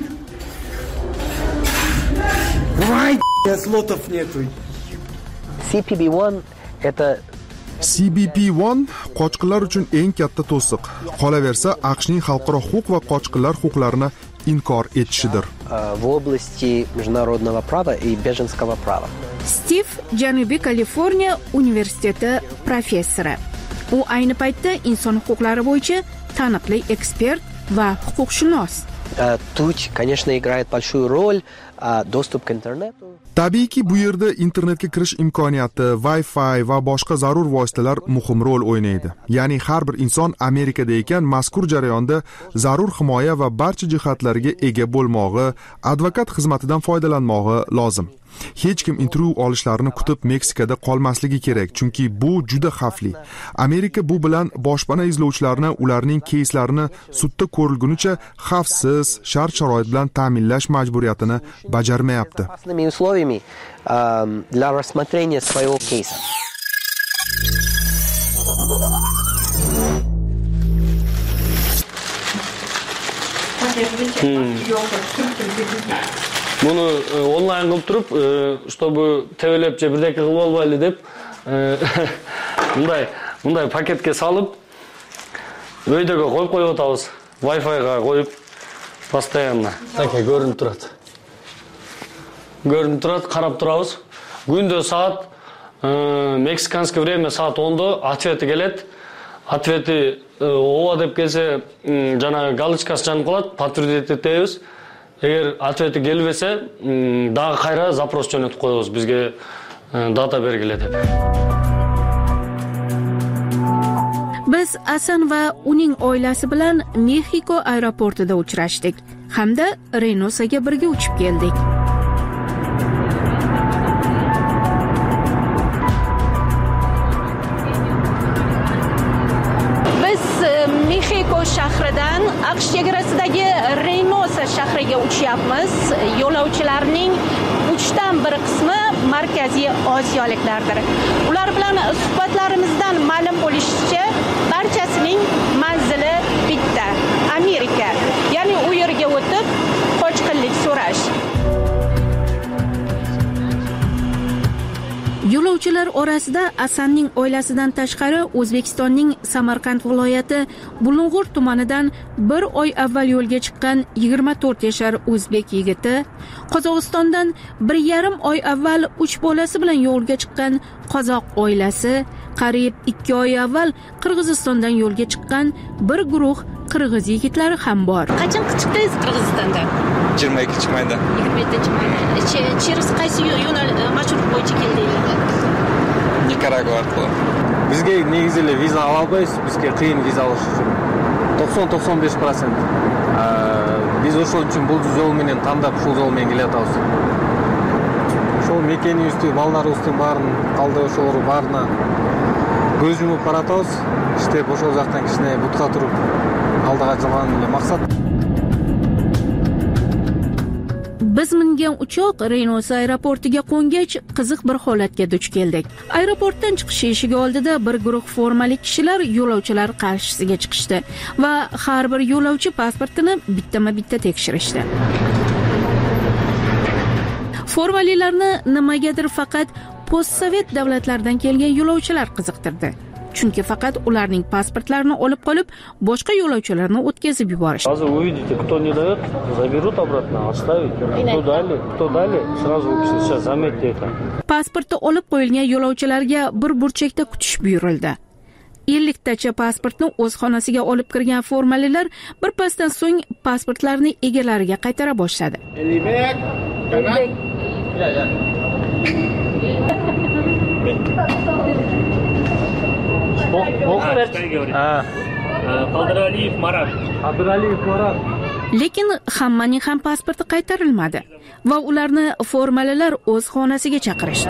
Speaker 20: Слотов нету.
Speaker 16: CBP-1 это
Speaker 13: CBP-1 qochqinlar uchun eng katta to'siq. Qolaversa, AQShning xalqaro huquq va qochqinlar huquqlarini inkor etishidir.
Speaker 16: В области международного права и беженского права.
Speaker 10: Stiv Janubiy Kaliforniya universiteti professori. U ayni paytda inson huquqlari bo'yicha taniqli ekspert va huquqshunos.
Speaker 16: Тут, конечно, играет большую роль достуp к интернету.
Speaker 13: Tabiiyki, bu yerda internetga kirish imkoniyati, Wi-Fi va boshqa zarur vositalar muhim rol o'ynaydi. Ya'ni har bir inson Amerikada ekan mazkur jarayonda zarur himoya va barcha jihatlarga ega bo'lmog'i, advokat xizmatidan foydalanmog'i lozim. Hech kim intervyu olishlarini kutib Meksikada qolmasligi kerak, chunki bu juda xavfli. Amerika bu bilan boshpana izlovchilarni ularning keyslarini sudda ko'rilgunicha xavfsiz shart-sharoit bilan ta'minlash majburiyatini bajarmayapti.
Speaker 16: Для рассмотрения своего кейса.
Speaker 8: Bunu onlayn qilib turib, чтобы tevlep je birdeki qilib olmayli deb, bunday paketga solib, öydегі qo'yib o'tamiz. Wi-Fi-ga qo'yib, постоянно. Taka ko'rinib turadi. Qarab turamiz. Günde saat Meksikanskiy время saat 10'da ответи keladi. Ответи ova deb kelsa, jana галочкасы janib qoladi, подтвердить etamiz. Eğer ответи kelmese, dagı qayra запрос jo'natib qo'yamiz bizga data belgile deb.
Speaker 10: Biz Asan va uning oilasi bilan Mexiko aeroportida uchrashdik hamda Reynosaga birga uchib keldik.
Speaker 7: Mexiko shahridan AQSh chegarasidagi Reynosa shahriga uchyapmiz. Yo'lovchilarning 3dan 1 qismi Markaziy Osiyoliklardir. Ular bilan suhbatlarimizdan ma'lum bo'lishicha, barchasining manzili bitta, Amerika. Ya'ni u yerga o'tib qochqinlik so'rash.
Speaker 10: Yo'lovchilar orasida Asanning oilasidan tashqari O'zbekistonning Samarqand viloyati Bulung'ur tumanidan 1 oy avval yo'lga chiqqan 24 yashar o'zbek yigiti, Qozog'istondan 1,5 oy avval 3 bolasi bilan yo'lga chiqqan qozoq oilasi, qariyb 2 oy avval Qirg'izistondan yo'lga chiqqan bir guruh qirg'iz yigitlari ham bor.
Speaker 7: Qachon chiqdingiz Qirg'izistondan?
Speaker 6: 22 mayda.
Speaker 7: 22 mayda. Через qaysi yo'nal marshrut bo'yicha keldingiz?
Speaker 6: Nikaragua orqali.
Speaker 9: Bizga negizli viza ala olmaysiz, bizga qiyin viza olish uchun. 90-95%. Biz o'sha uchun bu yo'l bilan tanlab shu yo'l bilan kelyapmiz. Şol mekeni üstü, ballar üstü barın, kaldı şolları barına göz yumup baratıyoruz. İşte boş uzaktan kişine butqa turup aldığa жылған maqsad.
Speaker 10: Biz mingan uchoq Reynosa aeroportiga qo'ngach qiziq bir holatga duch keldik. Aeroportdan chiqish eshigi oldida bir guruh formali kishilar yo'lovchilar qarshisiga chiqishdi va har bir yo'lovchi pasportini bittama-bitta tekshirishdi. Formalilarni nimagadir faqat postsovet davlatlaridan kelgan yo'lovchilar qiziqtirdi. Chunki faqat ularning pasportlarini olib qolib, boshqa yo'lovchilarni o'tkazib yuborishdi.
Speaker 8: Hozir увидите, кто не дает, заберут обратно, оставить. Кто дали, сразу выпишут. Сейчас заметьте это.
Speaker 10: Pasportni olib qo'yilgan yo'lovchilarga bir burchakda kutish buyurildi. 50 tacha pasportni o'z xonasiga olib kirgan formalilar bir pasdan so'ng pasportlarni egalariga qaytara boshladi.
Speaker 3: Qadıraliyev Marat.
Speaker 10: Lekin hammaning ham pasporti qaytarilmadi va ularni formalilar o'z xonasiga chaqirishdi.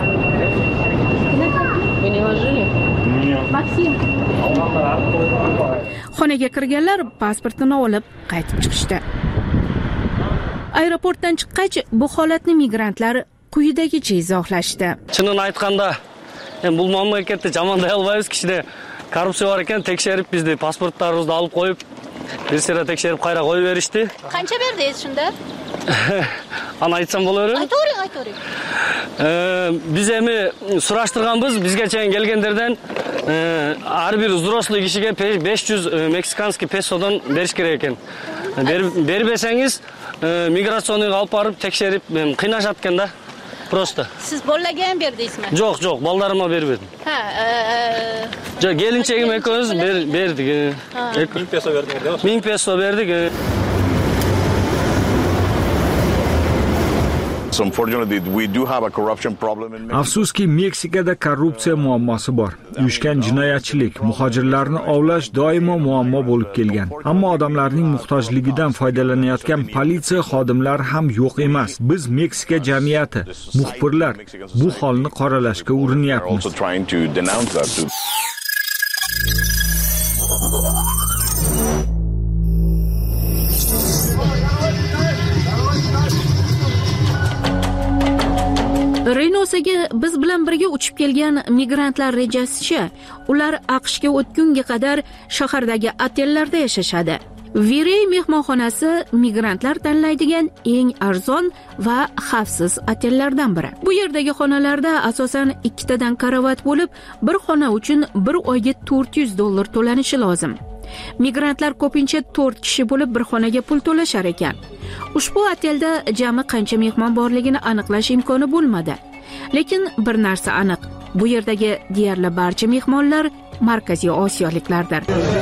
Speaker 10: Xonaga kirganlar pasportini olib qaytib chiqishdi. Aeroportdan chiqqach, bu holatni migrantlar quyidagicha izohlashdi.
Speaker 8: Chinini aytganda, bu mamlakatda jamonday olmaymiz, kishida korrupsiya bor ekan, tekshirib bizni pasportlarimizni olib qo'yib, bir sira tekshirib qayra qo'yib berishdi.
Speaker 7: Qancha berdingiz shunda?
Speaker 8: Ana aytsam bo'laveradi? Biz эми сураштырганбыз, бизге чейин келгендерден ар бир взрослый кишиге 500 мексиканский песодон бериш керек экен. Бербесеңиz миграционныйга алып барып текшерип кыйнашат экен да. Просто.
Speaker 7: Siz bolalarga ham berdiysizmi?
Speaker 8: Yo'q, bolalarıma bermedim.
Speaker 7: Ha,
Speaker 8: Gelinchegim ekimiz berdik.
Speaker 9: 1000 peso berdik, değil mi?
Speaker 8: 1000 peso berdik.
Speaker 15: Afsuski, Meksikada korrupsiya muammosi bor. Uyushgan jinoyatchilik, muhojirlarni ovlash doimo muammo bo'lib kelgan. Ammo odamlarning muhtojligidan foydalanayotgan politsiya xodimlari ham yo'q emas. Biz Meksika jamiyati, muxbirlar bu holni qoralashga urinyapmiz.
Speaker 10: Reynosaga biz bilan birga uchib kelgan migrantlar rejasicha, ular AQShga o'tgunga qadar shahardagi otellarda yashashadi. Virey mehmonxonasi migrantlar tanlaydigan eng arzon va xavfsiz otellardan biri. Bu yerdagi xonalarda asosan 2 tadan karavot bo'lib, bir xona uchun bir oyga $400 to'lanishi lozim. Migrantlar ko'pincha 4 kishi bo'lib bir xonaga pul to'lashar ekan. Ushbu otelda jami qancha mehmon borligini aniqlash imkoni bo'lmadi. Lekin bir narsa aniq, bu yerdagi deyarli barcha mehmonlar Markaziy Osiyoliklardir.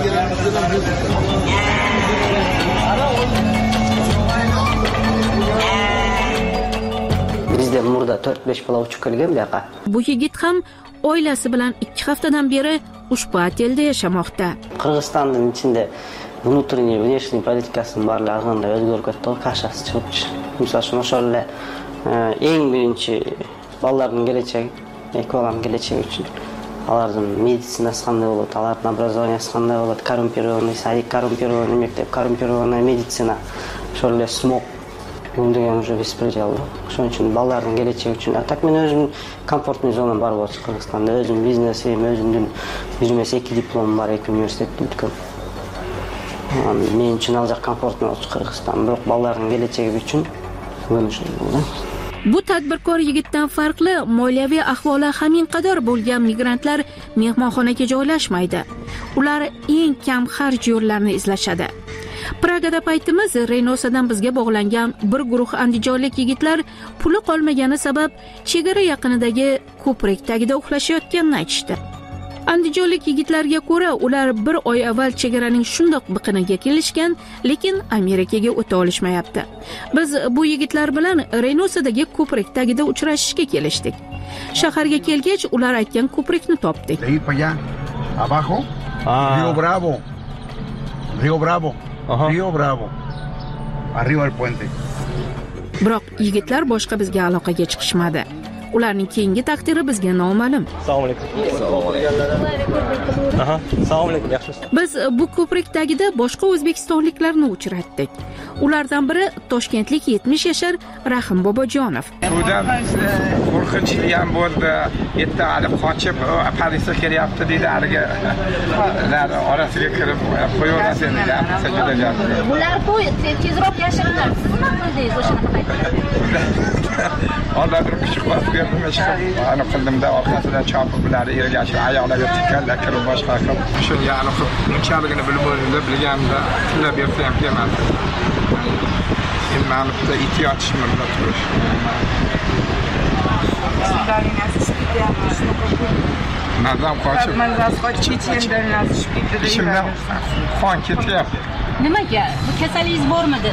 Speaker 3: Bizda murda 4-5 bola uchib kelgan bu yoqqa.
Speaker 10: Bu yigit ham oilasi bilan 2 haftadan beri ushbu otelda yashamoqda.
Speaker 3: Qirg'izistonning ichida внутренний, внешний politikasini barlag'anda o'zgarib ketdi, qashasi chiqibdi. Misol uchun o'shalar eng birinchi bolalarning kelajagi, ekolam kelajagi uchun ularning meditsinasi qanday bo'ladi, ularning образованияsi qanday bo'ladi, korrumpirованный садик, korrumpirованный maktab, korrumpirованный meditsina, o'shalar smog degan уже беспредел. Shuning uchun bolalarning kelajagi uchun. Tak men o'zim komfortniy zonam bor bo'lsa Qirg'izistonda, o'zim biznesim, o'zimning 22 diplomim bor, 2 universitetni bitirdim. Men uchun hozir komfortniy bo'lsa Qirg'iziston, biroq bolalarning kelajagi uchun mana shunday bo'ldi.
Speaker 10: Bu tadbirkor yigitdan farqli, moliyaviy ahvoli haminqadar bo'lgan migrantlar mehmonxonaga joylashmaydi. Ular eng kam xarj yo'llarni izlashadi. Pragada paytimiz Reynosadan bizga bog'langan bir guruh andijonlik yigitlar puli qolmagani sabab chegara yaqinidagi ko'prik tagida uxlashayotganini aytishdi. Andijonlik yigitlarga ko'ra, ular bir oy avval chegaraning shundoq biqiniga kelishgan, lekin Amerikaga o'ta olishmayapti. Biz bu yigitlar bilan Reynosadagi ko'prik tagida uchrashishga kelishdik. Shaharga kelgach, ular aytgan ko'prikni topdik.
Speaker 20: Abajo, Río Bravo. Río Bravo. Río Bravo. Arriba el puente.
Speaker 10: Biroq yigitlar boshqa bizga aloqaga chiqishmadi. Ularning keyingi taqdiri bizga noma'lum.
Speaker 9: Assalomu alaykum. Assalomu alaykum. Yaxshimisiz?
Speaker 10: Biz bu ko'prik tagida boshqa o'zbekistonliklarni uchratdik. Ulardan biri Toshkentlik 70 yashar Rahim Bobojonov.
Speaker 14: Bundan qo'rqinchli ham bo'ldi. Yerda hali qochib Parisga kelyapti deydi, haliga orasiga kirib qo'yaverasiz degan.
Speaker 7: Bular tezroq yashirinlar. Siz nima qildingiz o'shanaqa paytda?
Speaker 14: Orada bir kuchuk bosib berdim, ana qildimda orqasidan chopib bularni ergashib oyoqlarga tikkanlar kirib boshqa qilib shunga aniqib unchaligini bilib bilganimda pullar bersa ham kelmadi. Endi mani bitta ehtiyojim bilan turish. Nazam qochib. Ishimdan qon ketyapti.
Speaker 7: Nimaga? Bu kasalingiz bormidi?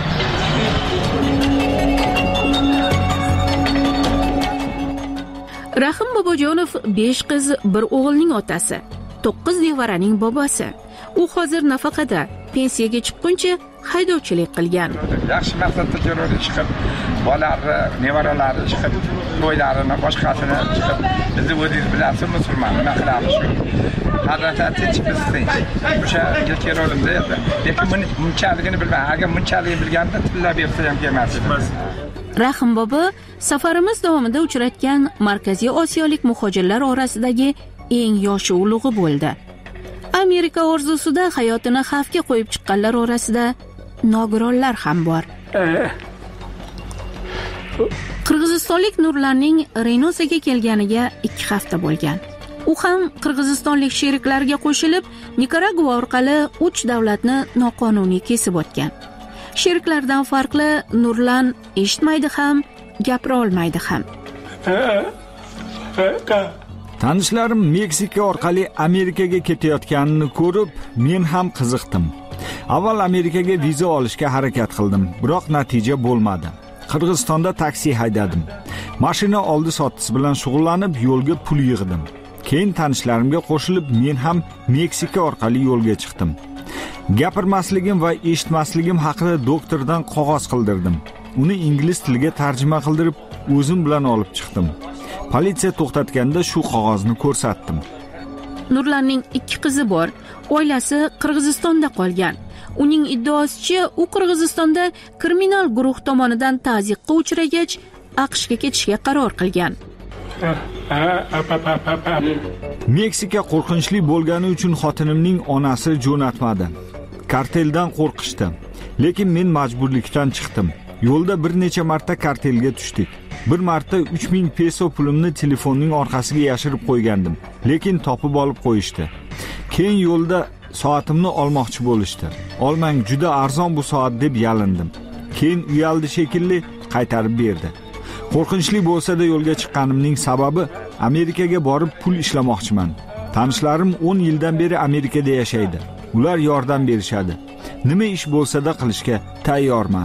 Speaker 10: Rahim Bobojonov 5 qiz, bir o'g'ilning otasi, 9 nevaraning bobosi. U hozir nafaqada, pensiyaga chiqquncha haydovchilik qilgan.
Speaker 14: Yaxshi maqsadda jo'rada chiqib, bolalari, nevaralari chiqib, to'ylarini, boshqasini chiqib, bizni o'zingiz bilasiz, musulmon, nima qilamiz shu. Hazrat tinchmisiz. O'sha kelganimda edi. Lekin buni bunchaligini bilmayman. Agar bunchaligini bilganda tilla bersa ham kelmas edi.
Speaker 10: Rahim bobo safarimiz davomida uchratgan Markaziy Osiyolik muhojirlar orasidagi eng yoshi ulug'i bo'ldi. Amerika orzusida hayotini xavfga qo'yib chiqqanlar orasida nogironlar ham bor. Qirg'izistonlik Nurlanning Reynosaga kelganiga 2 hafta bo'lgan. U ham qirg'izistonlik sheriklariga qo'shilib Nikaragua orqali 3 davlatni noqonuniy kesib o'tgan. Sheriklardan farqli Nurlan eshitmaydi ham, gapira olmaydi ham.
Speaker 15: Tanishlarim Meksika orqali Amerikaga ketayotganini ko'rib, men ham qiziqdim. Avval Amerikaga viza olishga harakat qildim, biroq natija bo'lmadi. Qirg'izistonda taksi haydadim. Mashina oldi-sotdisi bilan shug'ullanib, yo'lga pul yig'dim. Keyin tanishlarimga qo'shilib, men ham Meksika orqali yo'lga chiqdim. Gapirmasligim va eshitmasligim haqida doktordan qog'oz qildirdim. Uni ingliz tiliga tarjima qildirib, o'zim bilan olib chiqdim. Politsiya to'xtatganda shu qog'ozni ko'rsatdim.
Speaker 10: Nurlanning 2 qizi bor. Oilasi Qirg'izistonda qolgan. Uning iddaosicha, u Qirg'izistonda kriminal guruh tomonidan ta'ziqqa uchragach, AQShga ketishga qaror qilgan.
Speaker 15: Meksika qo'rqinchli bo'lgani uchun xotinimning onasi jo'natmadi. Karteldan qo'rqishdi. Lekin men majburlikdan chiqdim. Yo'lda bir necha marta kartelga tushdik. Bir marta 3000 peso pulimni telefonning orqasiga yashirib qo'ygandim, lekin topib olib qo'yishdi. Keyin yo'lda soatimni olmoqchi bo'lishdi. Olmang, juda arzon bu soat deb yalindim. Keyin uyaldi shekilli, qaytarib berdi. Qo'rqinchli bo'lsa-da yo'lga chiqqanimning sababi Amerikaga borib pul ishlamoqchiman. Tanishlarim 10 yildan beri Amerikada yashaydi. Ular yordam berishadi. Nima ish bo'lsa-da qilishga tayyorman.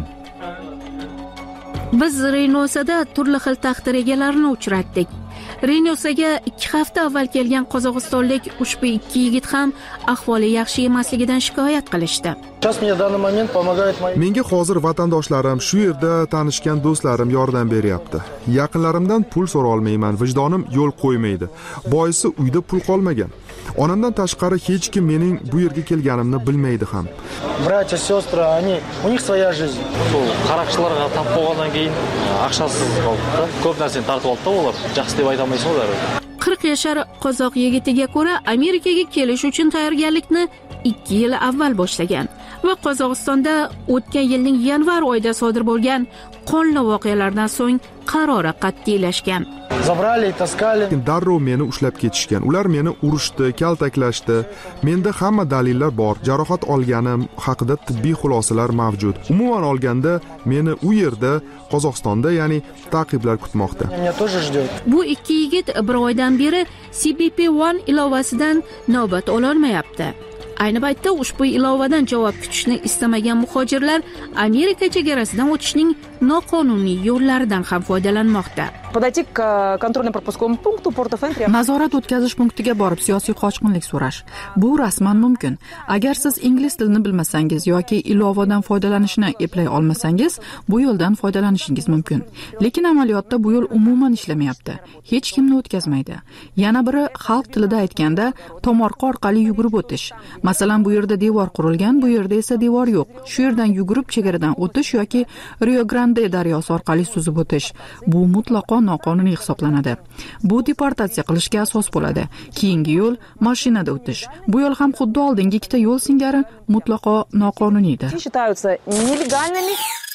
Speaker 10: Biz Reynosada turli xil taqdir egalarini uchratdik. Reynosaga 2 hafta avval kelgan qozog'istonlik ushbu 2 yigit ham ahvoli yaxshi emasligidan shikoyat qilishdi.
Speaker 13: Menga hozir vatandoshlarim, shu yerda tanishgan do'stlarim yordam beryapti. Yaqinlarimdan pul so'ra olmayman, vijdonim yo'l qo'ymaydi. Boisi uyda pul qolmagan. Onamdan tashqari hech kim mening bu yerga kelganimni bilmaydi ham.
Speaker 17: Bratья, сестры, у них своя жизнь. Qaraqchilarga tap bo'lgandan keyin aqshasiz qoldi. Ko'p narsani tartib oldi ular. Yaxshi deb ayta olmaysiz ular.
Speaker 10: 40 yoshar qozoq yigitiga ko'ra Amerikaga kelish uchun tayyorgarlikni 2 yil avval boshlagan va Qozog'istonda o'tgan yilning yanvar oyida sodir bo'lgan qonli voqealardan so'ng qarori qat'iylashgan.
Speaker 17: Zabrali, taskali.
Speaker 13: Darrov meni ushlab ketishgan. Ular meni urishdi, kaltaklashdi. Menda hamma dalillar bor. Jarohat olganim haqida tibbiy xulosalar mavjud. Umuman olganda meni u yerda Qozog'istonda, ya'ni ta'qiblar kutmoqda.
Speaker 10: Bu 2 yigit bir oydan beri CBP-1 ilovasidan navbat ololmayapti. Ayni paytda ushbu ilovadan javob kutishni istamagan muhojirlar Amerika chegarasidan o'tishning noqonuniy yo'llaridan ham foydalanmoqda.
Speaker 5: Подойти к контрольно-пропускному пункту Порто-Фен.
Speaker 2: Nazorat o'tkazish punktiga borib siyosiy qochqinlik so'rash. Bu rasman mumkin. Agar siz ingliz tilini bilmasangiz yoki ilovadan foydalanishni eplay olmasangiz, bu yo'ldan foydalanishingiz mumkin. Lekin amaliyotda bu yo'l umuman ishlamayapti. Hech kimni o'tkazmaydi. Yana biri xalq tilida aytganda tomorqa orqali yugurib o'tish. Masalan, bu yerda devor qurilgan, bu yerda esa devor yo'q. Shu yerdan yugurib chegaradan o'tish yoki Rio Grande daryosi orqali suzib o'tish. Bu mutlaqo noqonuniy hisoblanadi. Bu deportatsiya qilishga asos bo'ladi. Keyingi yo'l mashinada o'tish. Bu yo'l ham xuddi oldingi ikkita yo'l singari mutlaqo noqonuniydir.
Speaker 5: Считаются нелегальными.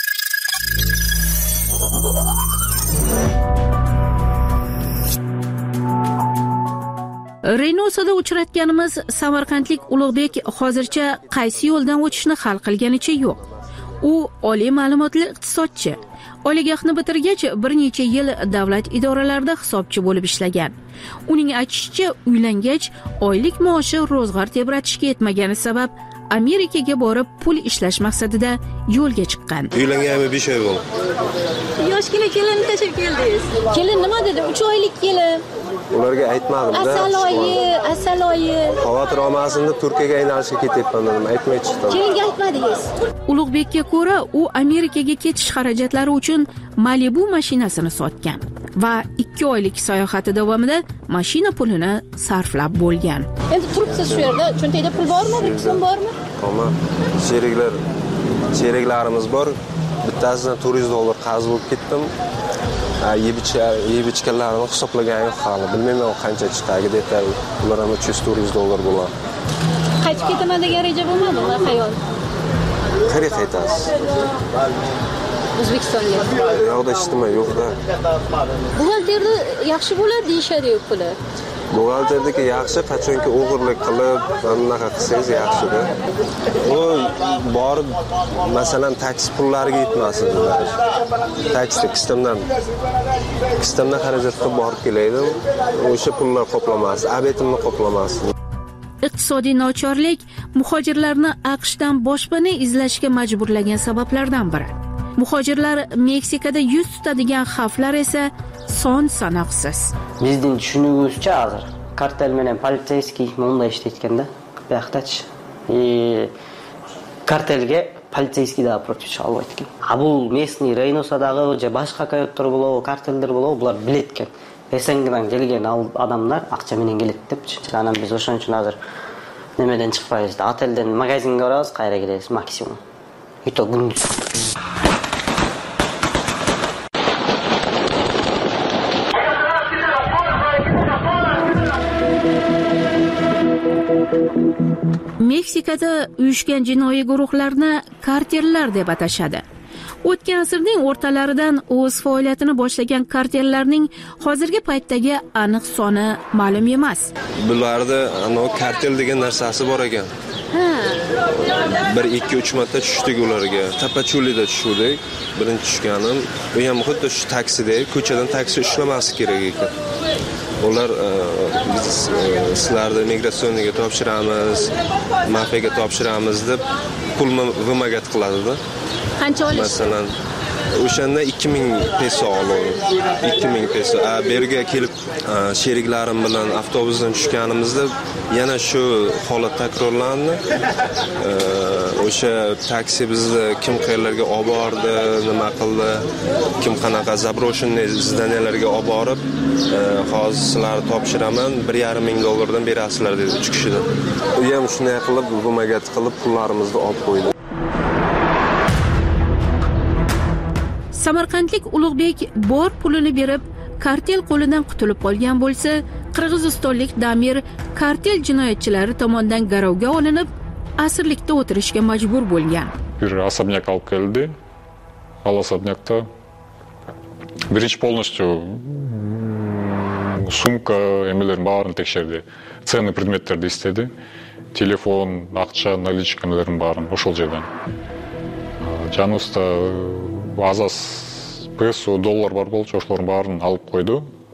Speaker 10: Reynosada uchratganimiz samarqandlik Ulug'bek hozircha qaysi yo'ldan o'tishni hal qilganicha yo'q. U oliy ma'lumotli iqtisodchi. Oliygohni bitirgach, bir necha yil davlat idoralarida hisobchi bo'lib ishlagan. Uning aytishicha, uylangach, oylik maoshi ro'zg'or tebratishga yetmagani sabab Amerikaga borib pul ishlash maqsadida yo'lga chiqqan.
Speaker 6: Uylanganmi 5 oy bo'ldi.
Speaker 5: Yoshgina kelinni tashlab keldingiz. Kelin nima dedi? 3 oylik kelin.
Speaker 6: Ularga aytmadim.
Speaker 5: Asaloyi.
Speaker 6: Xavotir olmasin deb Turkiyaga aylanishga ketyapman dedim, aytmay chiqdim.
Speaker 5: Kelinga aytmadingiz.
Speaker 10: Ulug'bekka ko'ra, u Amerikaga ketish xarajatlari uchun Malibu mashinasini sotgan va 2 oylik sayohati davomida mashina pulini sarflab bo'lgan.
Speaker 5: Endi turibsiz shu yerda, cho'ntakda pul bormi, bir qism bormi?
Speaker 6: Ammo sheriklarimiz bor. Bittasidan $400 qarz bo'lib ketdim. Yeb ichganlarini hisoblagan yo'q hali. Bilmayman qancha chiqadi deb, ular ham $300-400 bo'ladi.
Speaker 5: Qaytib ketaman degan reja bo'lmadimi, xayol?
Speaker 6: Qayerga qaytasiz?
Speaker 5: O'zbekistonga.
Speaker 6: Yo'qda eshitmay, yo'qda.
Speaker 5: Buxgalterda yaxshi bo'ladi deyishadi puli.
Speaker 6: Buxgalterdagi yaxshi, qachonki o'g'irlik qilib, anaqa qilsangiz yaxshida. U borib, masalan, taksi pullariga yetmasin. Taksi kistamdan xarajat qilib borib kelaydim. O'sha pullar qoplamas, abetimni qoplamas.
Speaker 10: Iqtisodiy nochorlik muhojirlarni AQShdan boshpana izlashga majburlagan sabablardan biri. Muhojirlar Meksikada yuz tutadigan xavflar esa son sanoqsiz.
Speaker 3: Bizning tushunigimizcha hozir kartel bilan politsiyskiy munda ishlayotganda, bu yoqdachi kartelga politsiyskiy da против olib bu местный Reynosadagi va boshqa qayoqdir bo'ladi, karteldir bo'ladi, bular biletgan. Esengidan kelgan odamlar aqcha bilan keladi deb tushunchalarni biz o'shaning uchun hozir nimadan chiqmaymiz. Oteldan magazinga boramiz, qayerga kelamiz maksimum. Ito kunduz.
Speaker 10: Meksikada uyushgan jinoiy guruhlarni kartellar deb atashadi. O'tgan asrning o'rtalaridan o'z faoliyatini boshlagan kartellarning hozirgi paytdagi aniq soni ma'lum emas.
Speaker 6: Bularda kartel degan narsasi bor ekan. 1-2-3 marta tushdik ularga. Tapachulida tushdik. Birinchi tushganim, bu ham xuddi shu taksidek, ko'chadan taksi ushlamaslik kerak ekan. Ular biz sizlarni migratsiyaga topshiramiz, mafiyaga topshiramiz deb pulni vimogat qiladi-da.
Speaker 5: Qancha olish?
Speaker 6: Masalan, o'shanda 2000 peso oladi. 2000 peso. Bu yerga kelib sheriklarim bilan avtobusdan tushganimizda yana shu holat takrorlandi. O'sha taksi bizni kim qayerlarga olib bordi, nima qildi, kim qanaqa zabroshenniy zdaniyalarga olib borib, hozir sizlarni topshiraman, $1,500 berasizlar dedi 3 kishidan. U ham shunday qilib, vimogat qilib pullarimizni olib qo'ydi.
Speaker 10: Samarqandlik Ulug'bek bor pulini berib, kartel qo'lidan qutulib qolgan bo'lsa, qirg'izistonlik Damir kartel jinoyatchilari tomonidan garovga olinib, asirlikda o'tirishga majbur bo'lgan.
Speaker 18: Bir особняк olib keldi. Al особнякта birinchi полностью sumka emelerni barini tekshirdi. Ценный предметтерди istedi. Telefon, ақша, наличка emelerin barini o'shol жерден. Жануста азаз песо, доллар бар болчу, ошолордун баарын алып койду.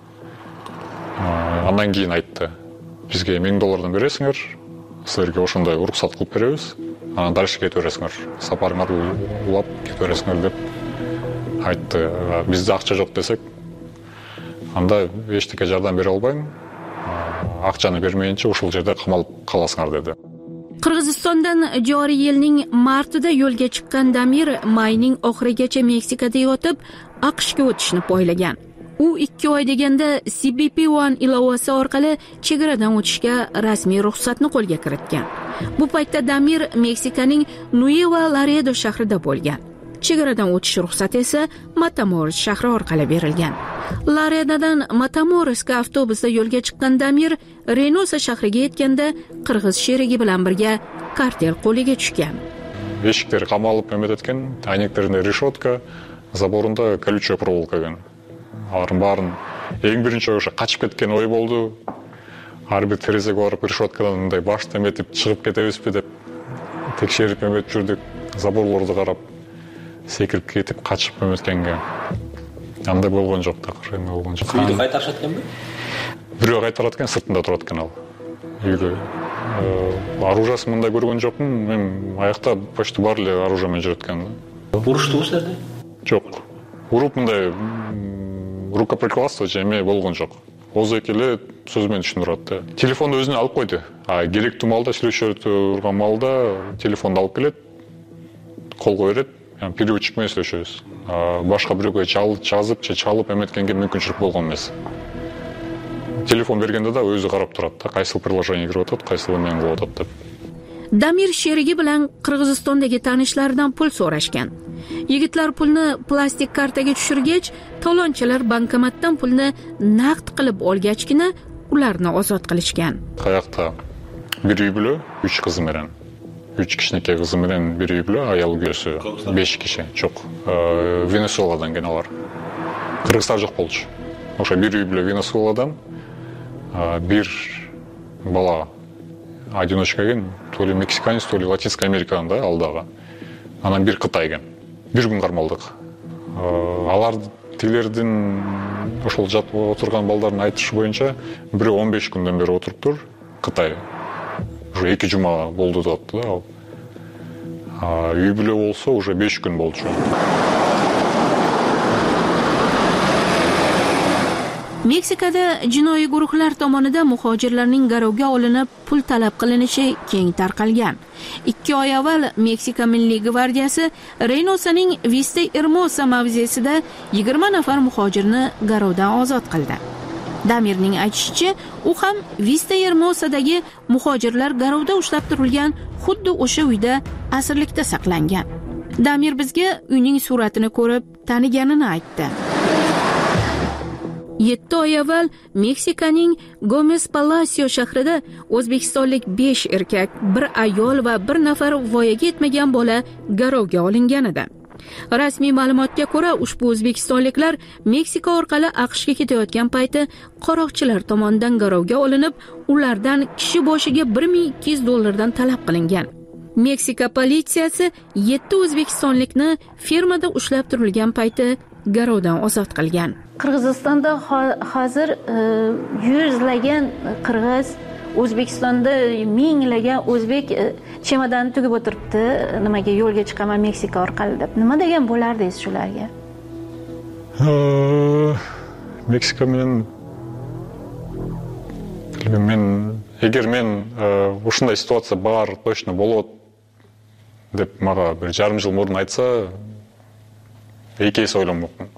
Speaker 18: Андан кийин айтты. Бизге $1000 бересиңер, силерге ошондой уруксат кылып беребиз. Анан дальше кетип бересиңер. Сапарыңарды улап кетип бересиңер деп айтты. Бизде акча жок десек, анда эчтеке жардам бере албайм. Акчаны бермейинче ошол жерде камалып каласыңар деди.
Speaker 10: Qirg'izistondan joriy yilning martida yo'lga chiqqan Damir mayning oxirigacha Meksikada yotib, AQShga o'tishni poylagan. U 2 oy deganda CBP-1 ilovasi orqali chegaradan o'tishga rasmiy ruxsatni qo'lga kiritgan. Bu paytda Damir Meksikaning Nueva Laredo shahrida bo'lgan. Chegaradan o'tish ruxsati esa Matamoros shahri orqali berilgan. Laredodan Matamorosga avtobusda yo'lga chiqqan Damir Reynosa shahriga yetganda qirg'iz sherigi bilan birga kartel qo'liga tushgan.
Speaker 18: Eshiklar qamalib emet etgan, ayneklarida решетка, заборында колючая проволока ekan. Барын eng birinchi o'sha qochib ketgan o'y bo'ldi. Har bir terezaga borib решеткадан bunday boshdan emetib chiqib ketebizmi deb tekshirib emet yurdik. Zaborlarga qarab sekirib ketib qochib emetganga. Анда болгон жок да, эме болгон жок.
Speaker 21: Үйдү кайтарышатканбы?
Speaker 18: Бирөө кайтараткан, сыртында тураткан ал. Үйдө оружиясын мындай көргөн жокмун. Мен аякта почти бар эле оружие менен жүреткөн.
Speaker 21: Уруштубу силерде?
Speaker 18: Жок. Уруп мындай рукоприкладство эме болгон жок. Озеки эле сөз менен түшүндүрөт да. Телефонду өзүнө алып койду. Керектүү малда, сүйлөшөтү урган малда телефонду алып келет. Колго берет. Переводчик менен сүйлөшөбүз. Башка бирөөгө жазып, чалып эметкенге мүмкүнчүлүк болгон эмес. Телефон бергенде да өзү карап турат да, кайсыл приложение кирип атат, кайсыл эмен кылып атат деп.
Speaker 10: Damir sherigi bilan Qirg'izistondagi tanishlaridan pul so'rashgan. Yigitlar pulni plastik kartaga tushirgach, talonchilar bankomatdan pulni naqd qilib olgachgina ularni ozod qilishgan.
Speaker 18: Qayoqda bir uy bulo, 3 qizim bilan. 3 kishiniki qizi bilan bir uyli, ayol go'si 5 kishi cho'q. Venesueladan kelganlar. Qirg'iziston yo'q bo'ldi. O'sha bir uyli Venesueladan bir bala одиночка ekan, то ли мексиканец, то ли Латинская Америкадан да алдағы. Анан bir Қытай ekan. Bir kun қармалдық. Алар тилердин ошол жатып отурган балдардын айтышы боюнча, бири 15 күндөн бери отуруптур Кытай. Уже 2 жума болду деп атты да. Үй бүлө болсо уже 5 күн болду.
Speaker 10: Meksikada jinoiy guruhlar tomonidan muhojirlarning garovga olinib pul talab qilinishi keng tarqalgan. 2 oy avval Meksika Milliy gvardiyasi Reynosaning Vista Hermosa mavzesida 20 nafar muhojirni garovdan ozod qildi. Damirning aytishicha, u ham Vista Hermosadagi muhojirlar garovda ushlab turilgan xuddi o'sha uyda asirlikda saqlangan. Damir bizga uyning suratini ko'rib, taniganini aytdi. 7 oy avval Meksikaning Gomez Palacio shahrida o'zbekistonlik 5 erkak, 1 ayol va 1 nafar voyaga yetmagan bola garovga olingan edi. Rasmiy ma'lumotga ko'ra, ushbu o'zbekistonliklar Meksika orqali AQShga ketayotgan payti qaroqchilar tomonidan garovga olinib, ulardan kishi boshiga $1200 talab qilingan. Meksika politsiyasi 7 o'zbekistonlikni fermada ushlab turilgan payti garovdan ozod qilgan.
Speaker 7: Qirg'izistonda hozir yuzlagan qirg'iz, O'zbekistonda minglagan o'zbek chemodanni tugib o'tiribdi, nimaga yo'lga chiqaman Meksika orqali deb. Nima degan bo'lardingiz shularga?
Speaker 18: Meksika men agar men o'shunday situatsiya bor, точно bo'ladi deb menga bir 1,5 yil burun aytsa, ikki o'ylamoqman.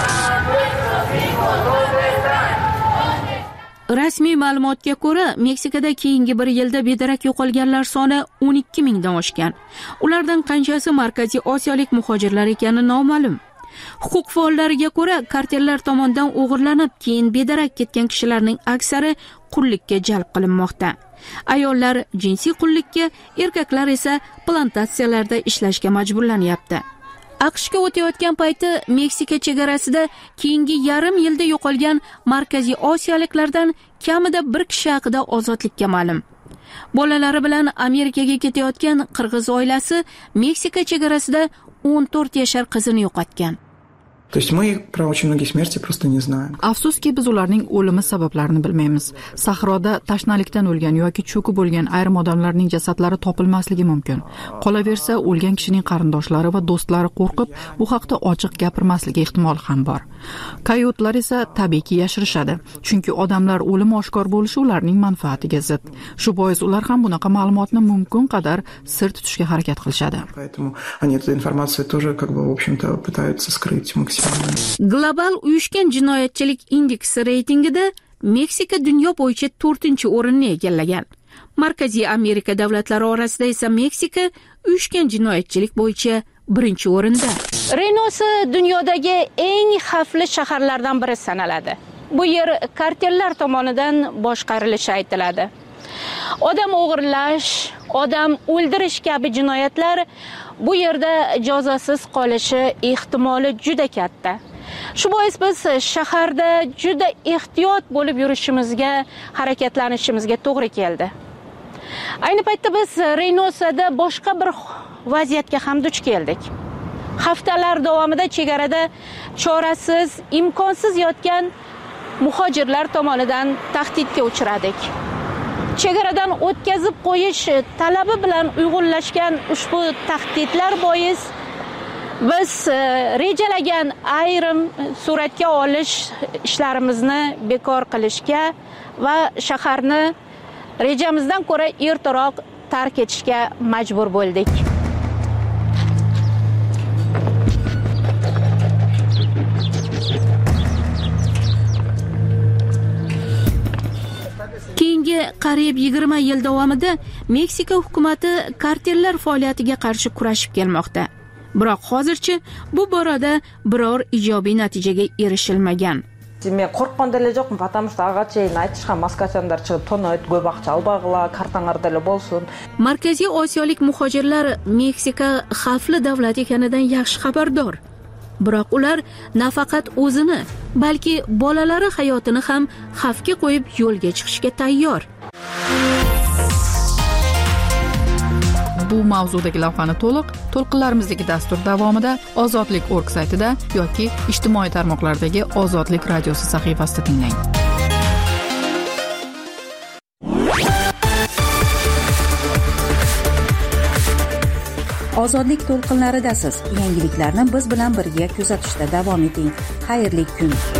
Speaker 10: Rasmiy ma'lumotga ko'ra, Meksikada keyingi bir yilda bedarak yo'qolganlar soni 12 mingdan oshgan. Ulardan qanchasi Markaziy Osiyolik muhojirlar ekani noma'lum. Huquq faollariga ko'ra, kartellar tomonidan o'g'irlanib, keyin bedarak ketgan kishilarning aksari qullikka jalb qilinmoqda. Ayollar jinsiy qullikka, erkaklar esa plantatsiyalarda ishlashga majburlanyapti. AQShga o'tayotgan payti Meksika chegarasida keyingi yarim yilda yo'qolgan Markaziy Osiyoliklardan kamida 1 kishi haqida ozodlikka ma'lum. Bolalari bilan Amerikaga ketayotgan qirg'iz oilasi Meksika chegarasida 14 yashar qizini yo'qotgan.
Speaker 1: То есть мы про очень многие смерти просто не знаем.
Speaker 2: Afsuski biz ularning o'limi sabablarini bilmaymiz. Sahroda tashnalikdan o'lgan yoki cho'kib bo'lgan ayrim odamlarning jasadlari topilmasligi mumkin. Qolaversa, o'lgan kishining qarindoshlari va do'stlari qo'rqib, bu haqda ochiq gapirmasligi ehtimoli ham bor. Koyotlar esa tabiiyki yashirishadi, chunki odamlar o'limi oshkor bo'lishi ularning manfaatiga zid. Shu bois ular ham bunaqa ma'lumotni mumkin qadar sir tutishga harakat qilishadi.
Speaker 1: Поэтому они эту информацию тоже как бы в общем-то пытаются скрыть максимально.
Speaker 10: Global uyushgan jinoyatchilik indeksi reytingida Meksika dunyo bo'yicha 4-o'rinni egallagan. Markaziy Amerika davlatlari orasida esa Meksika uyushgan jinoyatchilik bo'yicha 1-o'rinda.
Speaker 7: Reynosa dunyodagi eng xavfli shaharlardan biri sanaladi. Bu yer kartellar tomonidan boshqarilishi aytiladi. Odam o'g'irlash, odam o'ldirish kabi jinoyatlar bu yerda jazosiz qolishi ehtimoli juda katta. Shu bois biz shaharda juda ehtiyot bo'lib yurishimizga, harakatlanishimizga to'g'ri keldi. Ayni paytda biz Reynosada boshqa bir vaziyatga ham duch keldik. Haftalar davomida chegarada chorasiz, imkonsiz yotgan muhojirlar tomonidan tahdidga uchradik. Chegaradan o'tkazib qo'yish talabi bilan uyg'unlashgan ushbu tahdidlar bois biz rejalagan ayrim suratga olish ishlarimizni bekor qilishga va shaharni rejamizdan ko'ra ertaroq tark etishga majbur bo'ldik.
Speaker 10: Keyingi qariyb 20 yil davomida Meksika hukumati kartellar faoliyatiga qarshi kurashib kelmoqda. Biroq hozircha bu borada biror ijobiy natijaga erishilmagan.
Speaker 4: мен корккон деле жокмун, потому что ага чейин айтышкан москвачандар чыгып тонойт, көп акча албагыла, картаңар деле болсун.
Speaker 10: Markaziy Osiyolik muhojirlar Meksika xavfli davlat ekanidan yaxshi xabardor. Biroq ular nafaqat o'zini, balki bolalari hayotini ham xavfga qo'yib yo'lga chiqishga tayyor.
Speaker 2: Bu mavzudagi lavhani to'lqinlarimizdagi dastur davomida ozodlik.org saytida yoki ijtimoiy tarmoqlardagi Ozodlik radiosi sahifasida tinglang.
Speaker 19: Ozodlik to'lqinlaridasiz. Yangiliklarni biz bilan birga kuzatishda davom eting. Xayrli kun.